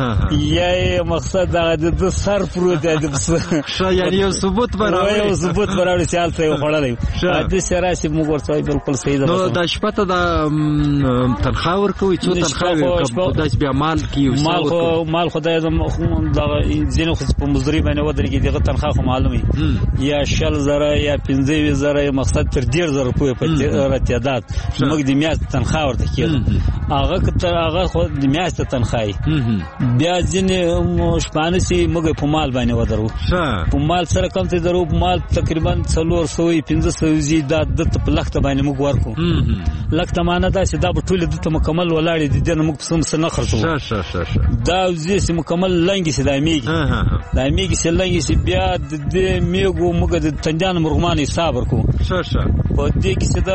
یا مقصد هغه د سر پروت دی ښه یعنی یو ثبوت براوړي یو ثبوت براوړي چې هلته یې خوړلی د سراسي موږ ورته بالکل نو دا شپه ته د تنخواه ورکوي؟ څو تنخواه داسې بیا مال کې مال خو مال خو د ځینې خو په مزدوري باندې ودرېږي دغه تنخواه خو معلوم وي یا شل زره یا پنځه ویشت زره مقصد تر ډېر زره پورې په تعداد موږ د میاشتې تنخواه ورته کېده هغه هغه خو د میاشتې تنخواه بیا ځینې شپانه چې موږ په مال باندې ودرو په مال سره کم ته درو مال تقریبا څلور سوه پنځه سوه دا د په لخته باندې موږ ورکو لکه معنا دا چې دا به ټول د مکمل ولاړې دي د موږ په سم نه خرڅو دا زه مکمل لنګي سي دایميږي دایميږي سي لنګي سي بیا د میګو موږ د تندان مرغمان حساب ورکو ښه ښه په دې کې چې دا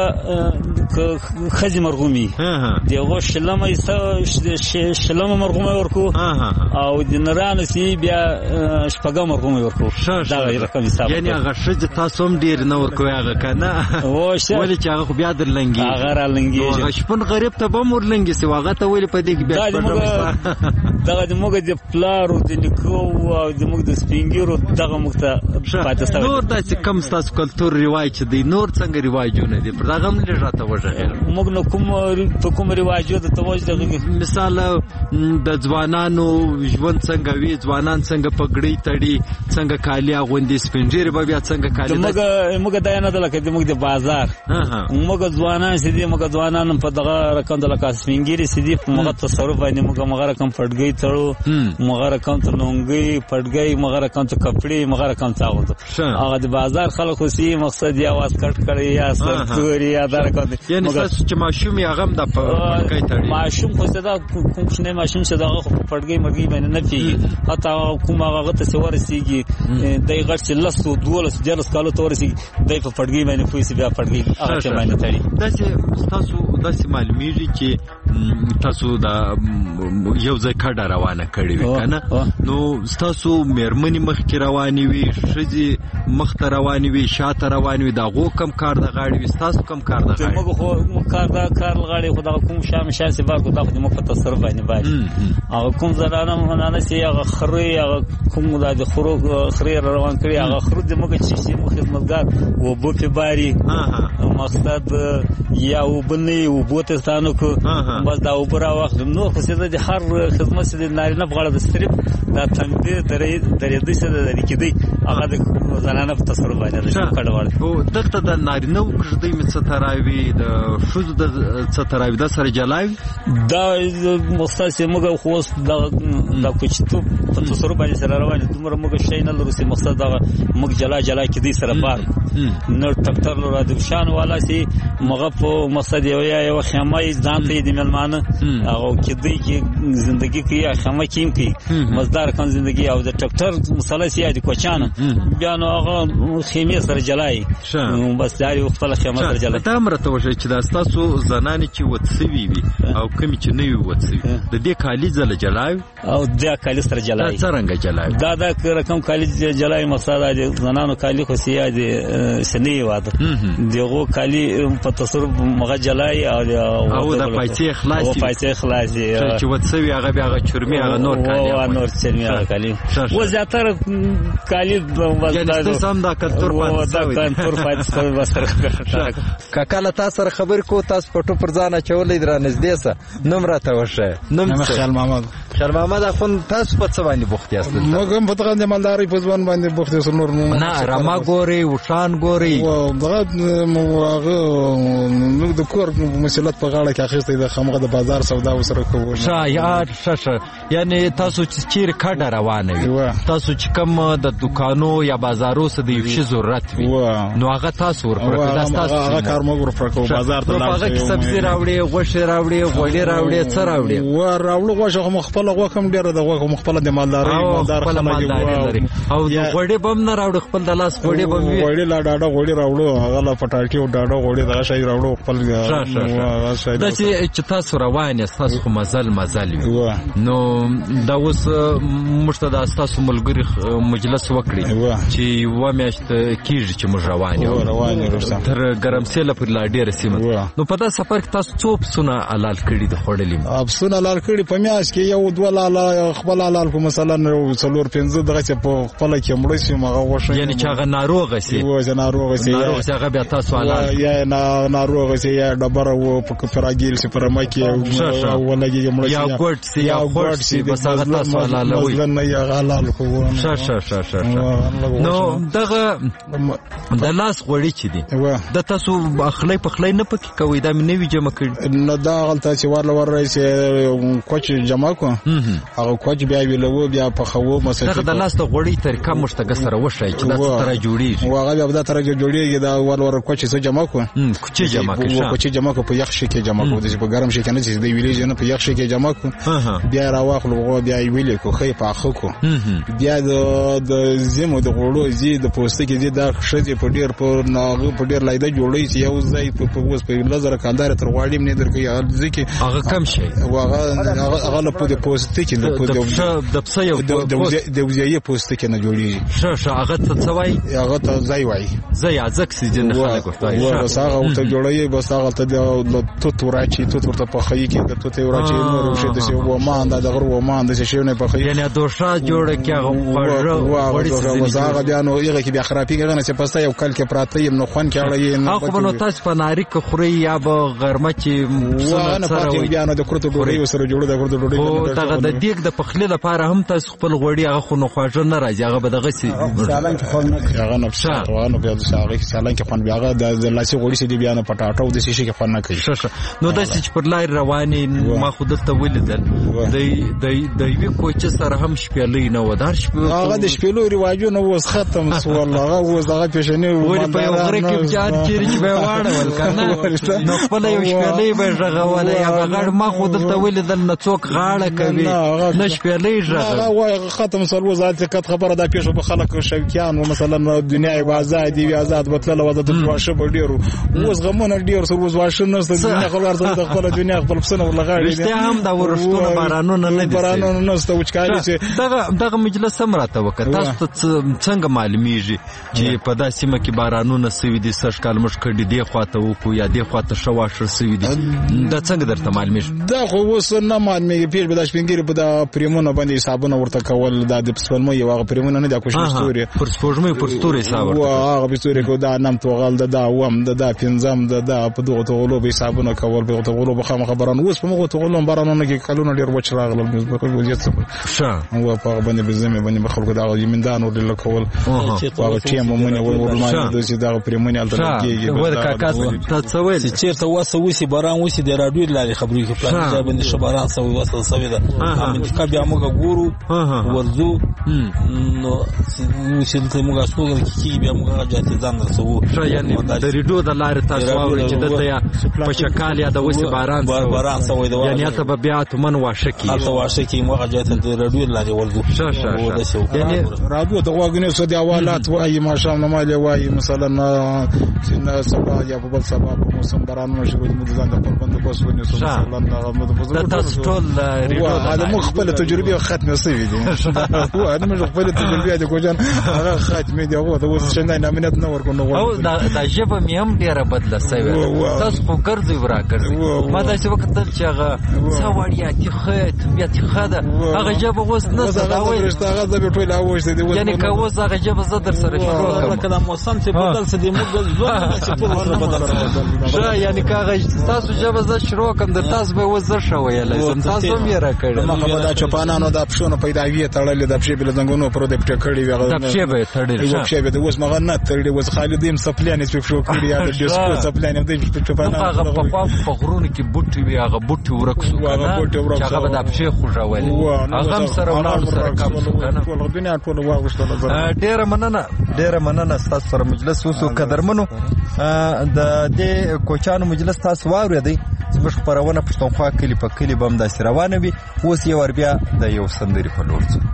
خځې مرغومي دغه شلمه شلمه مرغومه ورکو او د نرانه سي بیا شپږم مرغومه ورکو دا رقم حساب یعنی هغه شځ تاسو هم ډیر نه ورکوي هغه کنه ولې چې هغه بیا در لنګي هغه را لنګي هغه شپون غریب ته به مور لنګي سی هغه ته ویل په دې کې بیا دغه د موږ د پلارو د نیکو او د موږ د سپینګیرو دغه موږ ته پاتې سره نور داسې کم ستاسو کلتور رواج دی نور څنګه رواجونه دي پر هغه هم لږ راته وژغېر موږ نو کوم په کوم رواجو د توج دغه مثال د ځوانانو ژوند څنګه وي ځوانان څنګه پګړی تړي څنګه کالي اغوندي سپینجیر به بیا څنګه کالي موږ موږ دا نه دلته د موږ د بازار موږ ځوانان سي دي موږ ځوانان په دغه رقم د لکه سپینګیری سي دي موږ تصرف باندې موږ موږ رقم پټګي تړو موږ رقم ته لونګي پټګي موږ رقم ته کپڑے موږ رقم ته اغوندو هغه د بازار خلکو سي مقصد یا واس کټ کړي یا ستوري یا دا رقم یعنی تاسو چې ماشوم یې هغه د پټګي تړي ماشوم خو دا کوم څه نه ماشوم څه دغه پټګي مرګي باندې نه پیږي حتی کوم هغه ته څه ورسیږي دای غټ چې لسو دولس جلس کالو ته ورسیږي دای په پټګي باندې پوي بیا پټګي هغه باندې تړي داسې تاسو داسې معلومیږي چې تاسو دا یو ځای کډه روانه کړې وي کنه نو تاسو مېرمنې مخکې روانې وي ښځې مخته روانې وي شاته روانې وي د هغو کم کار د غاړې وي ستاسو کم کار د غاړې موږ خو کار د کار غاړې خو دغه کوم شام شاسې بار کو دا خو موږ په تصرف باندې باندې هغه کوم زنانه منانه چې هغه خرې هغه کوم د خرو خرې روان کړي هغه خرو د موږ چې موږ خدمتګار و بو په باري مقصد یا وبني وبوتستانو کو بس دا وبرا وخت نو خو څه د هر خدمت د نارینه په غاړه د صرف دا تنبیه درې درې د څه د لیکدي هغه د زنانه په تصرف باندې د کډوال او دغه د نارینه وکړدي مڅ تراوی د شوز د څ تراوی د سره جلای دا مختص موږ خو د د کوچتو په تصرف باندې سره روان دومره موږ شي نه لرو چې مقصد دا موږ جلا جلا کې دي سره بار نو ټکټر لرو د شان والا سي موږ په مقصد یو یو خیمه ځان ته د ملمانه او کې دي کې ژوندۍ کې خیمه کیم کې مزدار کان ژوندۍ او د ټکټر مسله سي د کوچانه بیا نو هغه خیمه سره جلای بس دا یو خپل خیمه سره جلای دا مرته وشي چې دا تاسو زنانه چې وڅوي وي او کمی چې نه وي وڅوي د دې کالی زله جلای او د کالی سره جلای څنګه جلای دا دا رقم کالی جلای مقصد دی زنانو کالی خو سي دی سنی واده دغه کالی په تصرف مغه جلای او او د پایڅه خلاصي او پایڅه خلاصي چې وڅوي هغه بیا هغه چرمي هغه نور کالی او نور چرمي هغه کالی و زیاتره کالی یعنی سم دا کتور پات دا کتور پات سره وسره کاکاله تاسو سره خبر کو تاسو پټو پر ځان چولې در نږدې سه نوم راته وشه نوم خیال محمد خیال محمد اخون تاسو په څه باندې بوخت یاست موږ هم په تغند مالداري په ځوان باندې بوخت یو نور نه رما ګوري وشان ګوري او دغه موغه موږ د کور مسلط په غاړه کې اخیستې د خمغه د بازار سودا وسره کوو شا یار شاشه یعنی تاسو چې چیر کډه روانه وي تاسو چې کوم د دکانو یا بازارو سره د یو شی ضرورت وي نو هغه تاسو ورپرکو دا تاسو هغه کار موږ ورپرکو بازار ته لاړ هغه کې سبزی راوړي غوښه راوړي غوړي راوړي څه راوړي و راوړو غوښه خو خپل غوښه هم ډیره د غوښه مخبل د مالداري مالدار خلک او غوړي بم نه راوړي خپل د لاس غوړي بم وي غوړي لا ډاډه غوړي راوړو هغه لا پټاټي او ډاډه غوړي دا شي راوړو خپل هغه شي دا چې تاسو روان یاست تاسو خو مزل مزل وي نو دا اوس مشته د تاسو ملګری مجلس وکړي چې و میاشت کیږي چې موږ روان یو روان یو تر ګرمسیله پر لا ډیره سیمه نو په دا سفر کې تاسو څو پسونه حلال کړي د خوړلې پسونه حلال کړي په میاشت کې یو دوه لاله خپل حلال کو مثلا څلور پنځه دغه چې په خپل کې مړ شي مغه وښه یعنی چې هغه ناروغ شي و چې ناروغ شي ناروغ شي هغه بیا تاسو حلال یا ناروغ شي یا ډبره و په فراګیل شي پر مکه او ولګي مړ شي یا ګډ شي یا ګډ شي بس هغه تاسو حلال وي نه یا حلال کو ش ش ش ش نو دغه د لاس غوړي چې دي د تاسو اخلي په خلای نه پکې کوي دا مې نوی جمع کړی نو دا غلطه چې ورل ور رئیس کوچ جمع کو هغه کوچ بیا ویلو بیا په خو مسله دغه د لاس د غوړي طریقه مشتګه سره وشي چې دا سره جوړیږي هغه بیا د تر جوړیږي دا ور ور کوچ څه جمع کو کوچ جمع کو کوچ جمع کو په یخ شي کې جمع کو د په ګرم شي کې نه چې دی ویلې نه په یخ شي کې جمع کو بیا راواخلو بیا ویلې کو خې په اخو کو بیا د د زمو د غوړو زی د پوستکي دي دا شته په ډیر په ناغه په ډیر لایده جوړی چې یو ځای په اوس په لزر کاندار تر غواړم نه درکې ځکه هغه کم شي هغه هغه په پوستکي د د پسه یو د وزیه پوستکي نه جوړیږي ش ش هغه څه وای هغه ته ځای وای ځای ازک سیجن خلک ورته و بس هغه ته جوړی بس هغه ته د توت ورچی توت ورته په خی کې د توت ورچی نور شي د سی و ما اند د غر و ما اند شي نه په خی یعنی دوشا جوړ کې هغه وړي وزاغه بیا نو یغه کې بیا خرابې غنه چې پسته یو کال کې پراته یم نو خوان کې اړې نه خو نو تاسو په ناری کې خوري یا به غرمه چې سره سره بیا نو د کورته ډوډۍ سره جوړه د کورته ډوډۍ او دغه د دیګ د پخلی لپاره هم تاسو خپل غوړي هغه خو نو خواجه نه راځي هغه به دغه سي سالان کې خون نه هغه نو هغه بیا د ساغه سالان کې خون بیا هغه د لاسي غوړي سي بیا نه پټاټو د شي کې خون نه کوي نو د چې پر لای رواني ما خو دلته ولیدل د د د یو کوچ سره هم شپېلې نه ودار شپې هغه د شپېلو رواجونه اوس ختم شو والله هغه اوس هغه پېښنه ولې په یو غره کې جان چیرې چې به واړول کنه نو خپل یو شپېلې به ژغول یا بغړ ما خو دلته ولیدل نه څوک غاړه کوي نه شپېلې ژغ هغه ختم سر وزات کټ خبره دا پېښه په خلک شوکیان و مثلا دنیا آزادي آزاد بتله و د واشه ډیرو اوس غمونه ډیر سر وز واشه نه ستنه خبر ته د خپل دنیا خپل پسنه ولغاړي دي هم دا ورشتونه بارانونه نه دي بارانونه نه ست وچکاري چې دغه دغه مجلس هم راته وکړه تاسو څنګه معلومیږي چې په داسې سیمه کې بارانونه سوي دي سږ کال مش کړي دی خواته وکړو یا دی خواته شواشه سوي دي دا څنګه درته معلومیږي دا خو اوس نه معلومیږي پیر به د شپنګری په د پریمونه باندې حسابونه ورته کول د پسفلمو یو هغه پریمونه نه د کوشش ستوري پر سپوږمۍ پر ستوري حساب ورته هغه په ستوري کو دا نام توغل د دا وم د دا پنځم د دا په دغه توغلو به حسابونه کول به توغلو به خامخ خبران اوس په موږ توغلو بارانونه کې کلونه ډیر وچ راغلل موږ په وضعیت څه شه او په باندې بزمه باندې خلکو دا یمندان ور ډله کول هغه ټیم مونږ ورمانه د چې دا پرمنه الټرګي ول کاکا تاسو ویل چې چیرته واسه وسی باران وسی د راډیو لاري خبرې کې پلان ځای باندې شباران سوي وصل سوي ده امن کا بیا موږ ګورو ورزو نو چې ته موږ اسوګل کې بیا موږ جاتې ځان رسو یعنی د ریډیو د لارې تاسو واوري چې دلته په شکال یا د وسی باران باران سوي ده یعنی ته بیا ته من واشه کی ته واشه کی موږ جاتې د راډیو لاري ورزو یعنی راډیو د واګنې سو د حوالات وایي ماشام نه مالي وایي مثلا سینه سبا یا په بل سبا په موسم باران مشغول مدزان د قربان د بوسونی سو مثلا د تاسو ټول ریډیو دا مخ خپل تجربه ختمه سوي دي هو انا مخ خپل تجربه د کوجان هغه ختمه دي هو د اوس څنګه نامنت نه ورکو نو او دا ژبه مې هم ډیره بدله سوي تاسو خو ګرځي ورا ګرځي ما دا څه وخت چې هغه سوالیا چې خت بیا چې خدا هغه ژبه اوس نه زداوي هغه ژبه ټول اوس دي یعنی که اوس هغه ژبه زدر سره شروع کړه موسم چې بدل څه دي موږ ځوان چې ټول بدل شو یعنی که هغه تاسو ژبه ز شروع کوم د تاسو به وزر شوی لازم تاسو یې را کړل هغه دا چپانانو د اپشنو پیدا وی تړلې د پښې بل زنګونو پر د پټ کړی وی د پښې به تړلې د پښې به د اوس مغه نه تړلې اوس خالدیم سپلان چې شو کړی یا د ډیسکو سپلان د چپانانو هغه په په غرونو کې بوټي وی هغه بوټي ورکسو کنه هغه د پښې خوژول هغه سره ولاړ سره کابل کنه ټول دنیا ټول واغشتل ډیره مننه ډیره مننه تاسو سره مجلس وسو قدرمنو د دې کوچانو مجلس تاسو واورېدئ زموږ خبرونه پښتونخوا کلی په کلی بم داسې روانه وي اوس یو ور بیا د یو سندري په لور ځو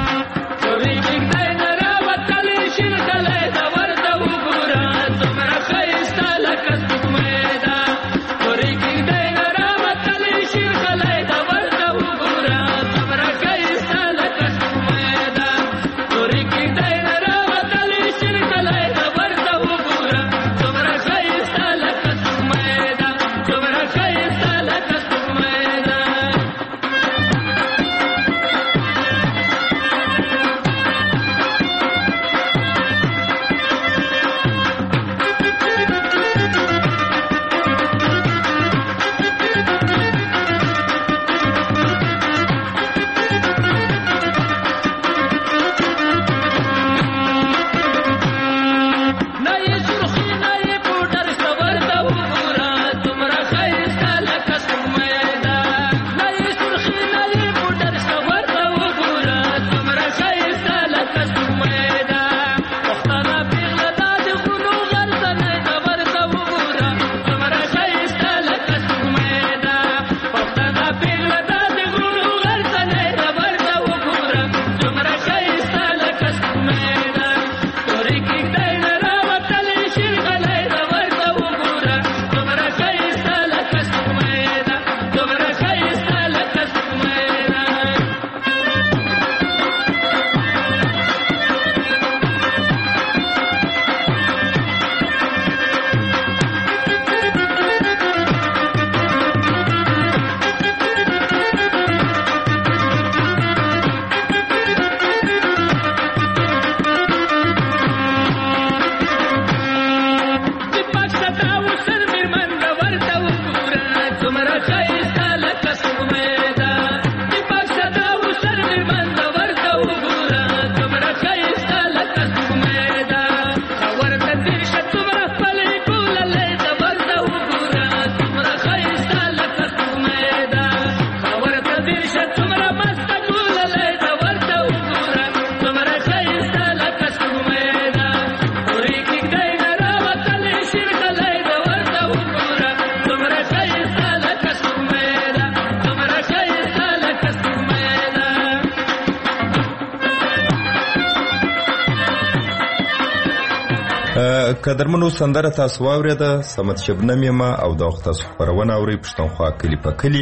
قدرمنو سندره تاسو واورېده سمت شبنم یما او د وخت تاسو خبرونه اوري پښتونخوا کلی په کلی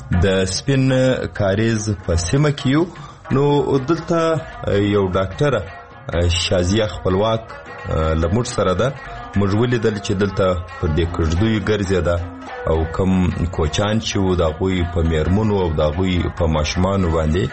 د سپین کاریز په سیمه کې یو نو دلته یو ډاکټر شازیه خپلواک لمر سره ده موږ ولیدل چې دلته په دې کړدوی ګرځېده او کم کوچان چې و د هغوی په میرمنو او د هغوی په ماشومانو باندې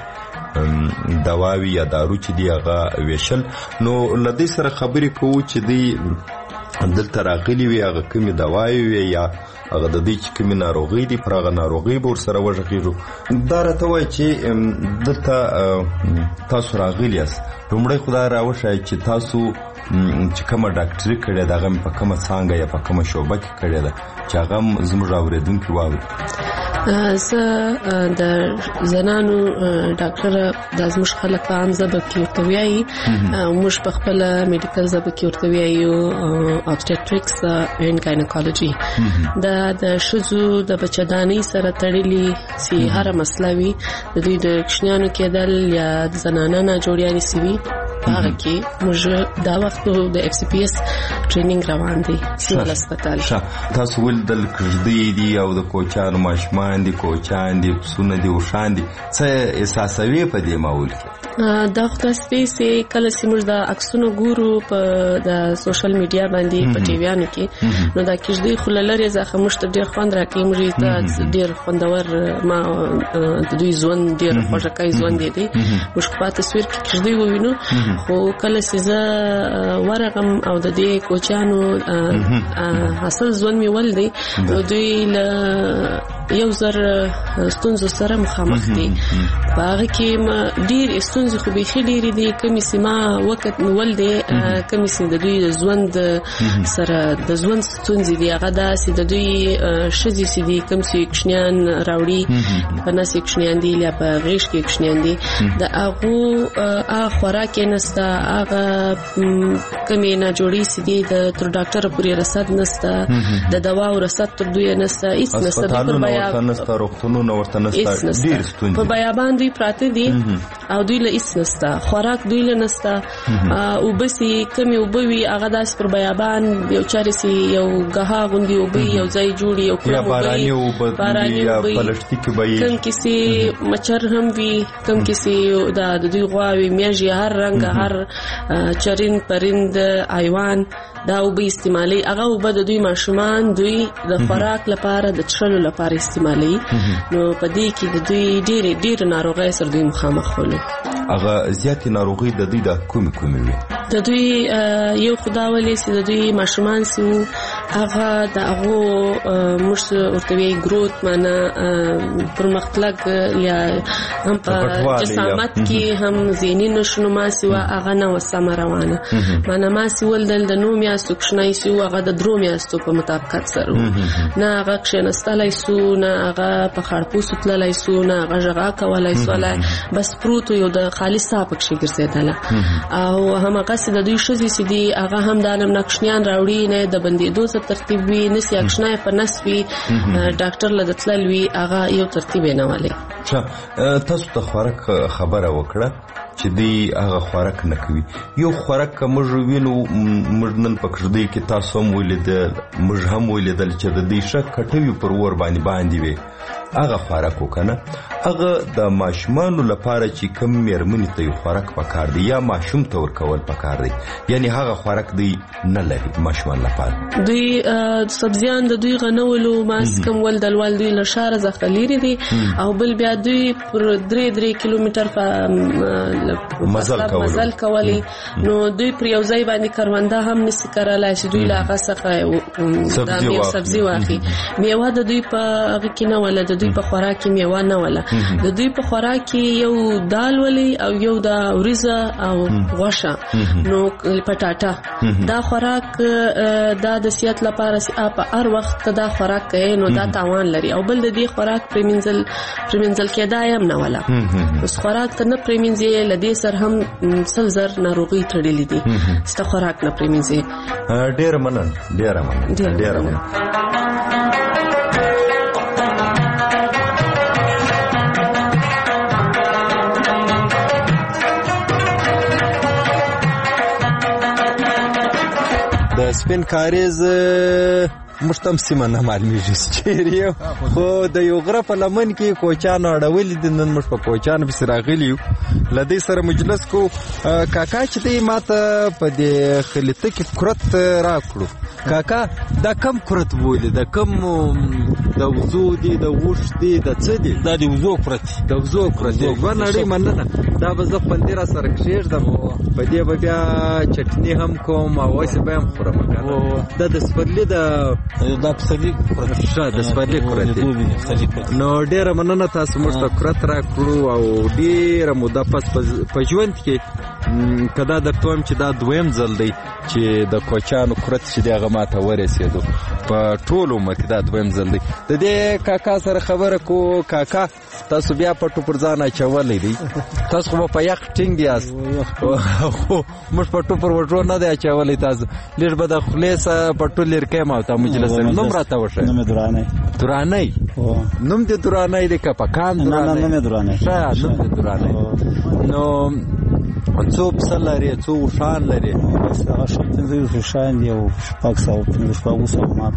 دواوی یا دارو چې دی هغه ویشل نو له دې سره خبرې کوو چې دی دلته راغلي وي هغه کومې دوايي وي یا هغه د دې چې کومې ناروغۍ دي پر هغه ناروغۍ به ورسره وغږېږو. دا راته وایي چې دلته تاسو راغلي یاست، لومړی خو دا راوښایي چې تاسو چې کومه ډاکټري کړې ده هغه په کومه څانګه یا په کومه شعبه کې کړې ده چې هغه زموږ اورېدونکي واوري. زه د زنانو ډاکټر د زموږ خلک په عام ژبه کې ورته وایي، موږ په خپله میډیکل ژبه کې ورته وایو obstetrics and gynecology. دا د ښځو د بچه‌دانۍ سره تړلي چې هره مسله وي، د دوی د کوچنیانو کېدل یا د زنانه ناجوړیانې چې وي هغه کې موږ دا وخت د اف سی پی اس ټریننګ روان دی سیول هسپتال. تاسو ول د کژدې دي او د کوچانو ماشومان دي، کوچان دي، پسونه دي، وشان دي، څه احساسوي په دې ماحول کې؟ دا خو تاسو چې کله چې موږ د عکسونو ګورو په د سوشل میډیا باندې په ټیویانو کې، نو دا کژدې خو لري ځکه موږ ته ډېر خوند راکوي، موږ ته ډېر خوندور ما د دوی ژوند ډېر خوشکای ژوند دی. موږ په تصویر کې کژدې ووینو، خو کله چې زه ورغم او د دې کوچانو حاصل ژوند مې ولدي، نو دوی له یو زر ستونزو سره مخامخ دي. په هغه کې ډېر ستونزې خو بیخي ډېرې دي، کومې چې ما وخت مې ولدي، کومې چې د دوی د ژوند سره د ژوند ستونزې دي هغه داسې د دوی ښځې چې دي کوم چې کوچنیان راوړي په نس یې کوچنیان دي یا په غېږ کې کوچنیان دي، د هغو هغه خوراک یې نشته، هغه کومې ناجوړۍ چې دي د تر ډاکټره پورې رسد نشته، د دواو رسد تر دوی نشته، هېڅ نشته. روغتونونه ورته نشته، ډېر ستونزې په بیابان دوی پراته دي او دوی له هېڅ نشته، خوراک دوی له نشته، اوبه چې کومې اوبه وي هغه داسې پر بیابان یو چارې چې یو ګها غوندې اوبه یو ځای جوړي، یو یا باراني اوبه یا پلسټیکي به یي، کوم کې چې مچر هم وي، کوم کې چې د دوی غواوې میږي، هر رنګ هر چرین پرند حیوان دا اوبه استعمالي. هغه اوبه د دوی ماشومان دوی د خوراک لپاره د څښلو لپاره استعمالي، نو په دې کې د دوی ډېرې ډېرې ناروغۍ سره دوی مخامخ ولو. هغه زیاتې ناروغۍ د دوی د کومې کومې وي؟ د دوی یو خدا ولې چې د دوی ماشومان چې وو هغه د هغو موږ ورته وایي ګروت، معنا پرمختګ یا هم په جسامت کې هم ذهني نشونما چې وه هغه نه وه سمه روانه. معنا ما چې ولدل د نو میاشتو کوچنی چې وو هغه د درو میاشتو په مطابقت سره وو، نه هغه کښېنستلی سو، نه هغه په خړپوسو تللی سو، نه هغه ژغا کولی سولی، بس پروت یو د خالي ساه پکښې ګرځېدله. او هماغسې د دوی ښځې چې دي هغه هم دا نمونه کوچنیان راوړي، نه د بندېدو څه ترتیب وي، نه چې کوچنی په نس وي ډاکټر له د تلل وي هغه یو ترتیب یې نه ولی. تاسو ته خوراک خبره وکړه چې دی هغه خوراک نه کوي. یو خوراک که موږ وینو، موږ نن په کژدۍ کې تاسو هم ولیدل، موږ هم ولیدل چې د دې ښه کټوي پر اور باندې باندې وي، هغه خوراک وکنه هغه د ماشومانو لپاره چې کم میرمنې ته یو خوراک پکار دی یا ماشوم ته ورکول پکار دی، یعنی هغه خوراک دی نه لري ماشومان لپاره. دوی سبزیان د دوی غنولو ماس کم ول دلوال دوی له ښاره څخه لرې دي، او بل بیا دوی پر درې درې کیلومتر مزل کولی، نو دوی پر یو ځای باندې کرونده هم نشي کولای چې دوی له هغه څخه د میوه سبزي واخلي. میوه د دوی په هغه کې نه وله، د دوی په خوراک کې میوه نه وله، د دوی په خوراک کې یو دال ولی او یو د وریځه او غوښه، نو پټاټا. دا خوراک دا د صحت لپاره په هر وخت دا خوراک کوي، نو دا تاوان لري. او بل د دې خوراک پریمنځل پریمنځل کېدا هم نه وله، اوس خوراک ته نه پریمنځي، لدې سر هم سل زر ناروغي تړلې دي چې خوراک نه پریمنځي. ډېر مننه ډېر مننه ډېر مننه. د سپین کاریز مشتم سیمه نه معلومیږي چیرې یو، خو د یو غره په لمن کې کوچانو اړولي دي. نن موږ په کوچانو پسې راغلي یو، له دې سره مجلس کو. کاکا چې دی ماته په دې خلیته کې کرت راکړو. کاکا دا کم کرت بولي؟ د کم د وزو دی، د غوښ دی، د څه دی؟ دا د وزو کرت، د وزو کرت دی. دوه نړۍ مننه. دا به زه خوندې را سره کښېږدم په دې به بیا چټني هم کوم او ویسې به هم خورم دا د سپرلي د دا پسرلي ښه د سپرلي کورت نو ډېره مننه تاسو موږ ته کورت را کړو او ډېره موده پس په ژوند کې که دا درته وایم چې دا دویم ځل دی چې د کوچیانو کورت چې دی هغه ما ته ورسېدو په ټول عمر کې دا دویم ځل دی د دې کاکا سره خبره کو کاکا تاسو بیا پټو پر ځان اچولی دی تاسو خو په یخ ټینګ یاست خو موږ پټو پر وټو نه دی اچولی تاسو لږ به د خولې څخه پټو لرې کیم او تا مجلس نوم راته وښیه نوم یې درانی درانی نوم دې درانی دی که پکان درانی نوم یې درانی ښه نوم دې درانی نو څو پسه لرې څو اوښان لرې هغه شل پنځه ویشت اوښان دي او شپږ سوه پنځه شپږ اووه سوه مال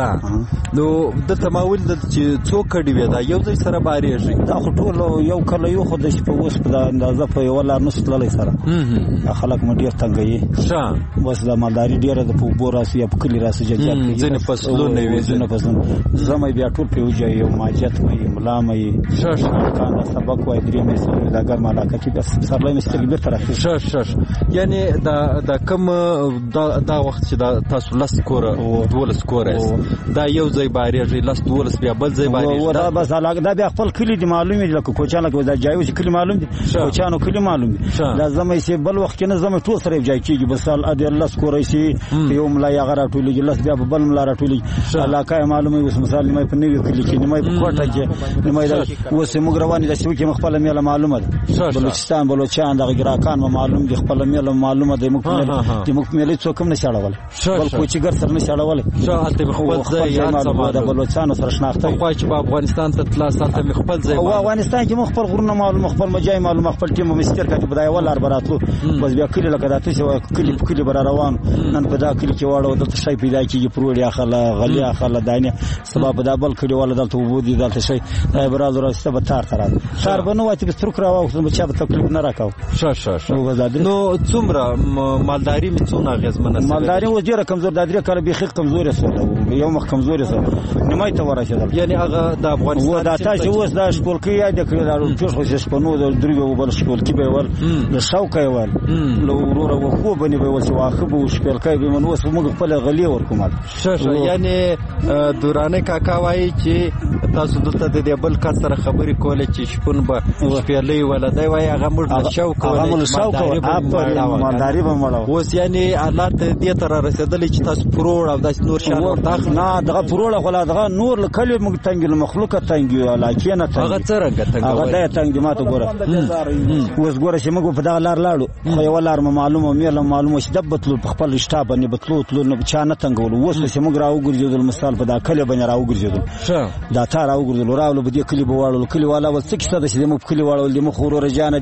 ښه نو دلته ما ولیدل چې څو کډې وې دا یو ځای سره بارېږي دا خو ټول یو کله یو خو د شپه اوس په دا اندازه په یوه لار نسو تللی سره خلک مو ډېر تنګوي ښه بس دا مالداري ډېره ده په اوبو راسي یا په کلي راسي جدیات کوي ځینې فصلونه وي ځینې فصلونه زمی بیا ټول پرې وجایي یو ماجت مې ملا مې ښه ښه کان د سبق وایي درې مې دا ګرمه علاقه کې بس پسرلی مې سترګې بېرته راخېږي ښه ښه یعنې دا کم دا وخت چې تاسو لس کوره دولس کوره یاست دا یو ځای بارېږي لس دولس بیا بل ځای بارېږي دا بس علاقه دا بیا خپل کلي دي معلوم دي لکه کوچیان لکه دا جایو چې کلي معلوم دي کوچیانو کلي معلوم دي دا زمی چې بل وخت کې نه زمی ټول سره یو ځای کېږي بس لس کوره شي یو ملا یې هغه راټولېږي لس بیا په بل ملا راټولېږي علاقه یې معلومه اوس مثال نیمه په نوي کلي کې نیمه په کوټه کې نیمه اوس موږ روان دي داسې وکړي خپله میله معلومه ده بلوچستان بلوچان دغه ګراکان مو معلوم دي خپله میله معلومه ده موږ د موږ میلې څوک هم نشي اړولی بل کوچیګر سره نشي اړولی هلته مې خپل ځای یاد سما د بلوچستانو سره شناخته پخوا چې په افغانستان ته تلاست هلته مې خپل ځای او افغانستان کې مو خپل غرونه معلوم خپل مجای معلوم خپل ټیم مو مستر کړي په دا یوه لار به راتلو بس بیا کلي لکه دا تاسې کلي په کلي به را روان نن په دا کلي کې واړو دلته شی پیدا کېږي پروړې اخله غلې اخله دانې سبا په دا بل کلي والا دلته اوبه دي دلته شی دا به رالو راسته به تار ته راځي تار به نه وای چې به سترک راواخلو به چا به تکلیف نه راکاو ښه ښه ښه نو څومره مالداري مې څونه اغېزمنه شوې مالداري اوس ډېره کمزور دا درې کاله بیخي کمزورې شوله یو مخ کمزورې شوله نیمای ته ورسېدل یعنې هغه د افغانستان دا تاسې اوس دا شکولکۍ یاد یې کړې دا پېښ خو چې شپنو د درې به وبل شکولکي به یې ول د شوکه یې ول له وروره وښو بنې به یې ول چې واښه به و شپېلکی به یې من اوس موږ خپله غلې ورکوم ښه ښه یعنې دراني کاکا وایي چې تاسو دلته د دې بل کس سره خبرې کولې چې شپون به شپېلۍ وله دی وایي هغه موږ له شوق مالداري به مړه اوس یعنې حالات دې ته را رسېدلی چې تاسو پروړ او داسې نور شیان ورته اخلئ نه دغه پروړه خو لا دغه نور له کلي موږ تنګ له مخلوقه تنګ یو علاقې نه تنګ هغه څرنګه تنګ هغه دی تنګ دي ما ته ګوره اوس ګوره چې موږ په دغه لار لاړو خو یوه لار مو معلومه میله معلومه چې دب به تلو په خپل شټا باندې به تلو تلو نه چا نه تنګولو اوس چې موږ را وګرځېدل مثال په دا کلي باندې را وګرځېدل دا تا را وګرځېدلو راغلو په دې کلي به واړولو کلي والا ول څه کیسه ده چې موږ په کلي واړول دي موږ وروره جانه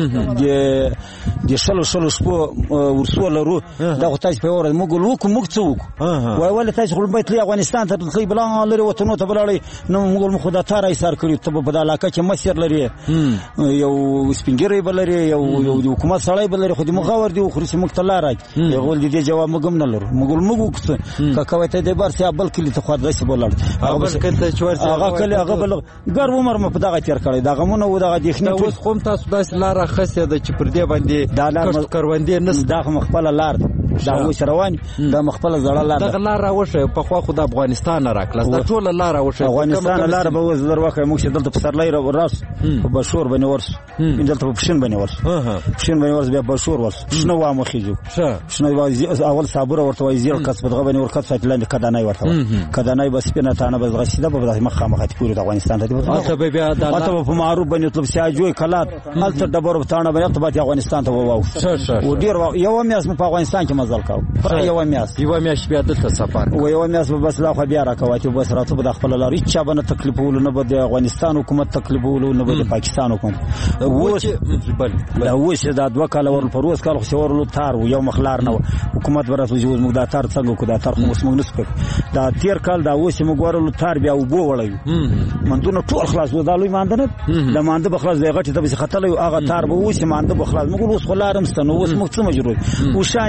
د شلو شلو شپو ورسو لرو دا خو تاسو په اور موږ وکړو موږ څه وکړو وای ولې تاسو خو باید تللی افغانستان ته تللی بلا لري وطنو ته بلاړئ نو موږ مو خدا تاره ایثار کړي ته په دې علاقه کې مسیر لري یو سپینګری بل لري یو یو حکومت سړی بل لري خو دې مخاور دی خو چې موږ ته لار راځي یو دې جواب موږ هم نه لرو موږ موږ وکړو که کوي ته دې بار سي بل کلی ته خو درسي بولل هغه کله چور سي هغه کله هغه بل ګر عمر مې په دغه تیر کړی دغه مونږ و دغه دښنه ټول قوم تاسو داسې لار خسته د چې پر دې باندې دا لار کروندې نس دا خپل لار دا اوس روان دا مخبل زړه لار دا لار راوشه په خوا خو د افغانستان راکله دا ټول لار راوشه افغانستان لار به وز در واخه موږ دلته په سرلای راس په بشور باندې ورس دلته په پښین باندې ورس پښین باندې ورس بیا بشور ورس شنو وا مخیجو شنو اول صابر ورته وای زیر کس په دغه باندې ورکت فاتلند کدانای ورته کدانای بس پنه تانه بس غسیده به مخه مخه پورې د افغانستان ته اته به بیا د اته په معروف باندې طلب سیاجوي کلات الته دبر تانه باندې ته افغانستان ته وواو و ډیر یو میاس په افغانستان کې مزل کاو یو میاس یو میاس بیا دلته سفر و یو میاس بس لا خو بیا راکوي چې بس راته به خپل لاري چا باندې تکلیف ول نه به د افغانستان حکومت تکلیف ول نه به د پاکستان حکومت و بل دا و چې دا دوه کال ور پروس کال خو ورلو تار و یو مخلار نه حکومت ورته جو موږ دا تار څنګه کو دا تار خو موږ نسک دا تیر کال دا و چې موږ ورلو تار بیا وبو وړیو مندونه ټول خلاص و دالوي ماندنه د مانده بخلاص دی غټه ته خطلې هغه تار به و چې مانده بخلاص موږ اوس خلارم ستنو اوس موږ څه مجبور و شان دا چې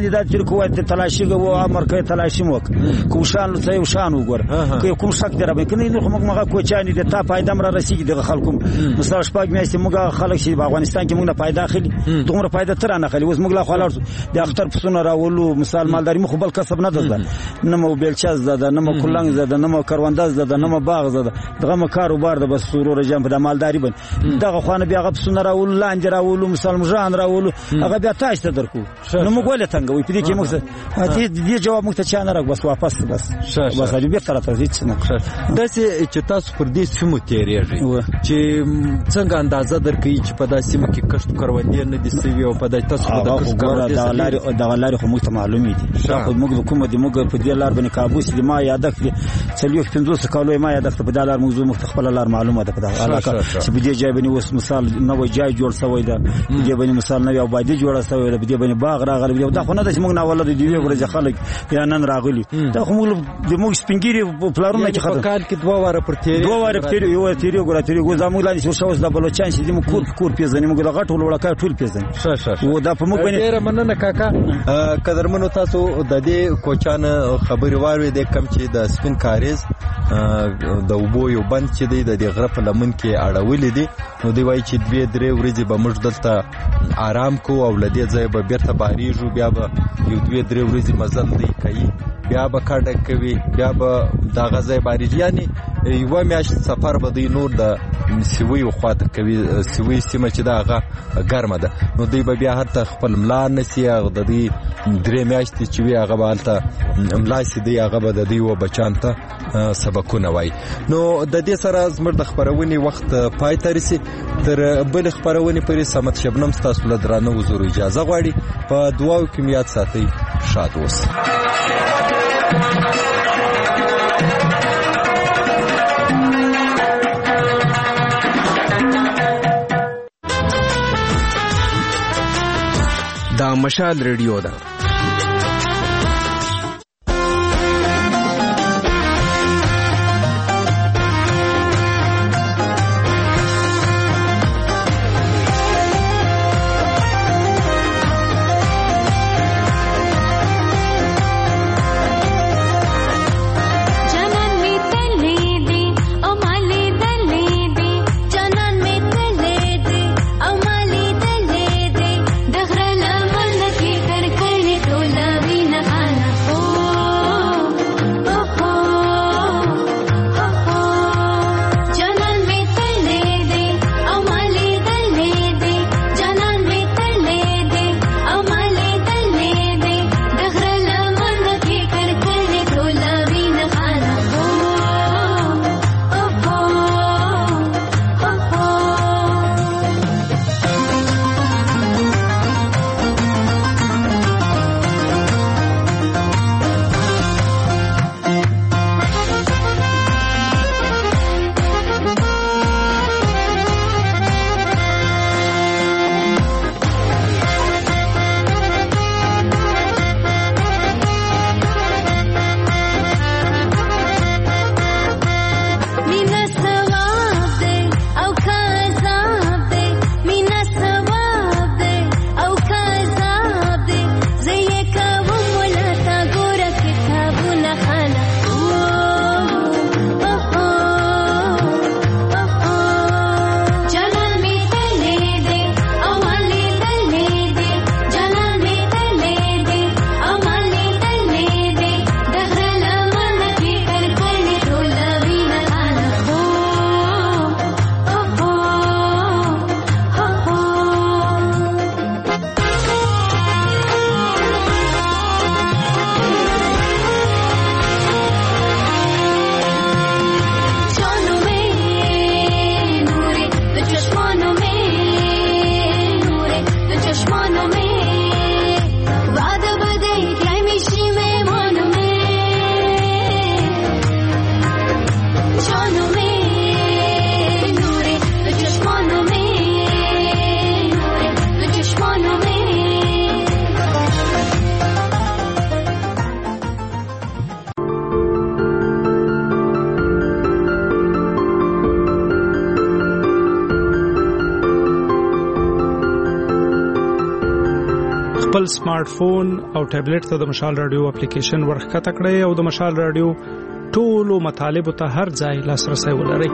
ویل کو د تلاشي غو امر کوي تلاشي موک کوم شان څه یو شان وګور کوي کوم شک در به کني نو موږ مغه کوچانی د تا فائدہ مر رسیږي د خلکو مثلا شپږ میاشتې موږ خلک شي په افغانستان کې موږ نه فائدہ اخلي دومره فائدہ تر نه اخلي اوس موږ لا خلاص د اختر پسونه راولو مثال مالداري مخ بل کسب نه ده نه مو بیلچاز ده نه مو کولنګ ده نه مو کارونداز ده نه مو باغ ده دغه مو کاروبار ده بس سرور جام په مالداري بن دغه خوانه بیا غب سونه راولو لاندې راولو مثال مجان راولو هغه بیا تاج ته درکو نو موږ ولې څنګه وي په دې کې موږ ته دې جواب موږ ته چانه راک بس واپس بس بس دې بیرته راځي څنګه داسې چې تاسو پر دې سیمو تیریږئ چې څنګه اندازه درکوي چې په داسې سیمه کې کښت کروندې نه دي سوي او په داسې تاسو د کښت کروندې د لارې د لارې خو موږ ته معلومې دي خو موږ کومه دي موږ په دې لار باندې کابوس دي ما یادک څلوي پنځوس کالو ما یادک په دې لار موضوع مخ خپل لار معلومه ده په دغه علاقه چې په دې ځای باندې اوس مثال نو جای جوړ شوی ده دې باندې مثال نو یو باندې جوړ شوی ده دې باندې باغ راغلی دا خو نه د موږ نه ولر دی وی ورځ خلک یا نن راغلی دا خو موږ د موږ سپینګری پلارونه چې خاطر کال کې دوه واره پر تیری دوه واره تیری یو تیری ګور تیری ګور زموږ لاندې شو د بلوچستان چې موږ کور کور پیژنې موږ د غټول وړکا ټول پیژنې ښه ښه و دا په موږ باندې ډیر مننه کاکا قدرمنو تاسو د دې کوچان خبري واروي د کم چې د سپین کاریز د وبو یو بند چې دی د غره په لمن کې اړولې دي نو دی وایي چې دوه درې ورځې به موږ دلته آرام کو او لدې ځای به بیرته باریږو بیا به یو دوه درې ورځې مزل دی کوي بیا به کډه کوي بیا به دا غځای باریږي یعنی یو میاشت سفر به دی نور د سوي خواته کوي سوي سیمه چې دا هغه ګرمه ده نو دی به بیا هرته خپل ملا نسی هغه د دې درې میاشتې چې وي هغه به هلته ملا سي دی هغه به د دې و بچان ته سبقونه وای نو د دې سره زموږ د خبرونې وخت پای ته رسي تر بل خبرونې پورې سمت شبنم ستاسو له درانه حضور اجازه غواړي په دعاو کې میاد ساتي شاد اوسئ دا مشال ریډیو ده कर خپل سمارټ فون او ټابلیټ ته د مشال رادیو اپلیکیشن ورخکته کړئ او د مشال رادیو ټولو مطالبو ته هر ځای لاسرسی ولرئ.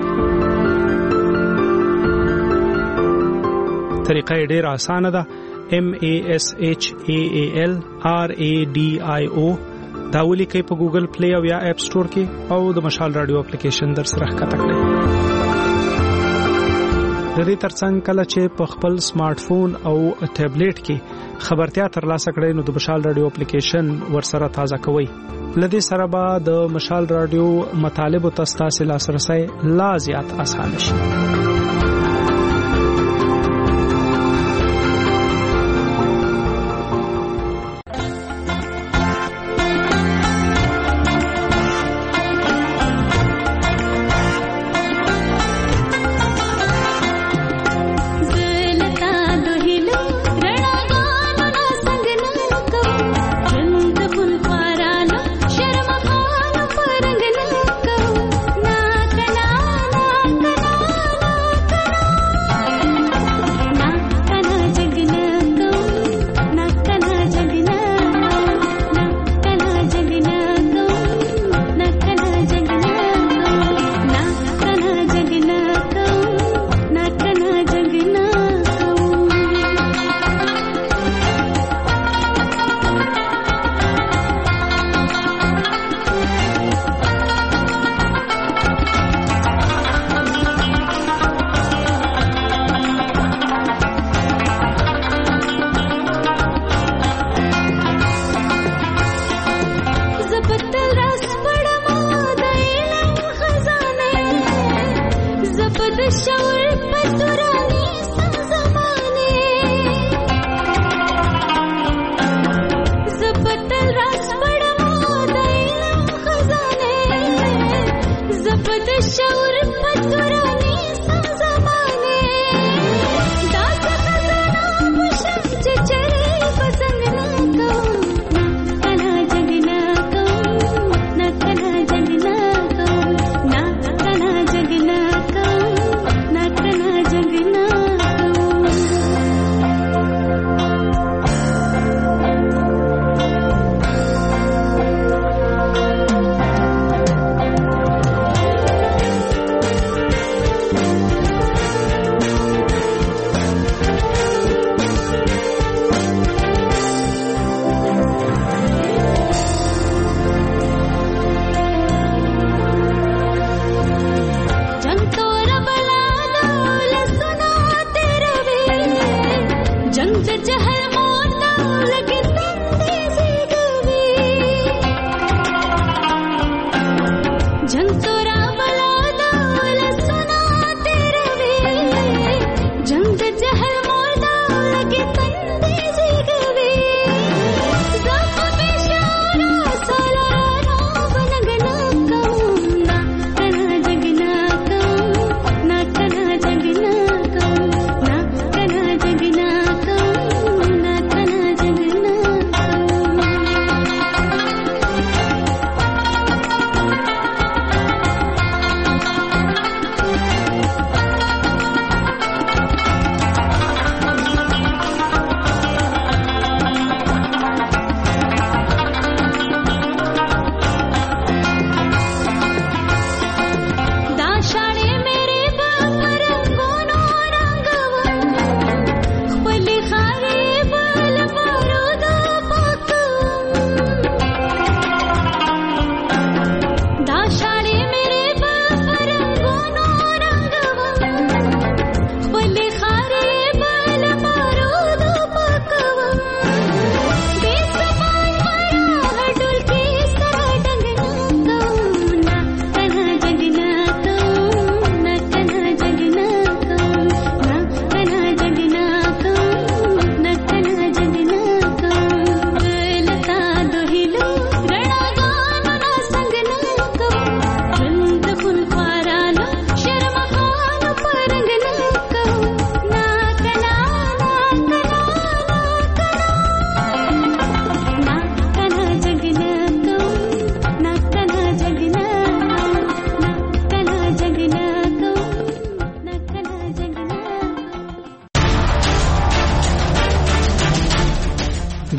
طریقه یې ډېره اسانه ده. M A S H A A L R A D I O دا ولیکئ په ګوګل پلی او یا اپ سٹور کې او د مشال رادیو اپلیکیشن در سره ښکته کړئ. د دې ترڅنګ کله چې په خپل سمارټ فون او ټابلیټ کې خبرتیا ترلاسه کړئ نو د مشال رادیو اپلیکیشن ورسره تازه کوئ. لدې سره به د مشال رادیو مطالب او تاسو لاسرسي لا زیات اسانه شي. Na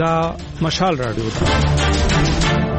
دا مشال رادیو ده.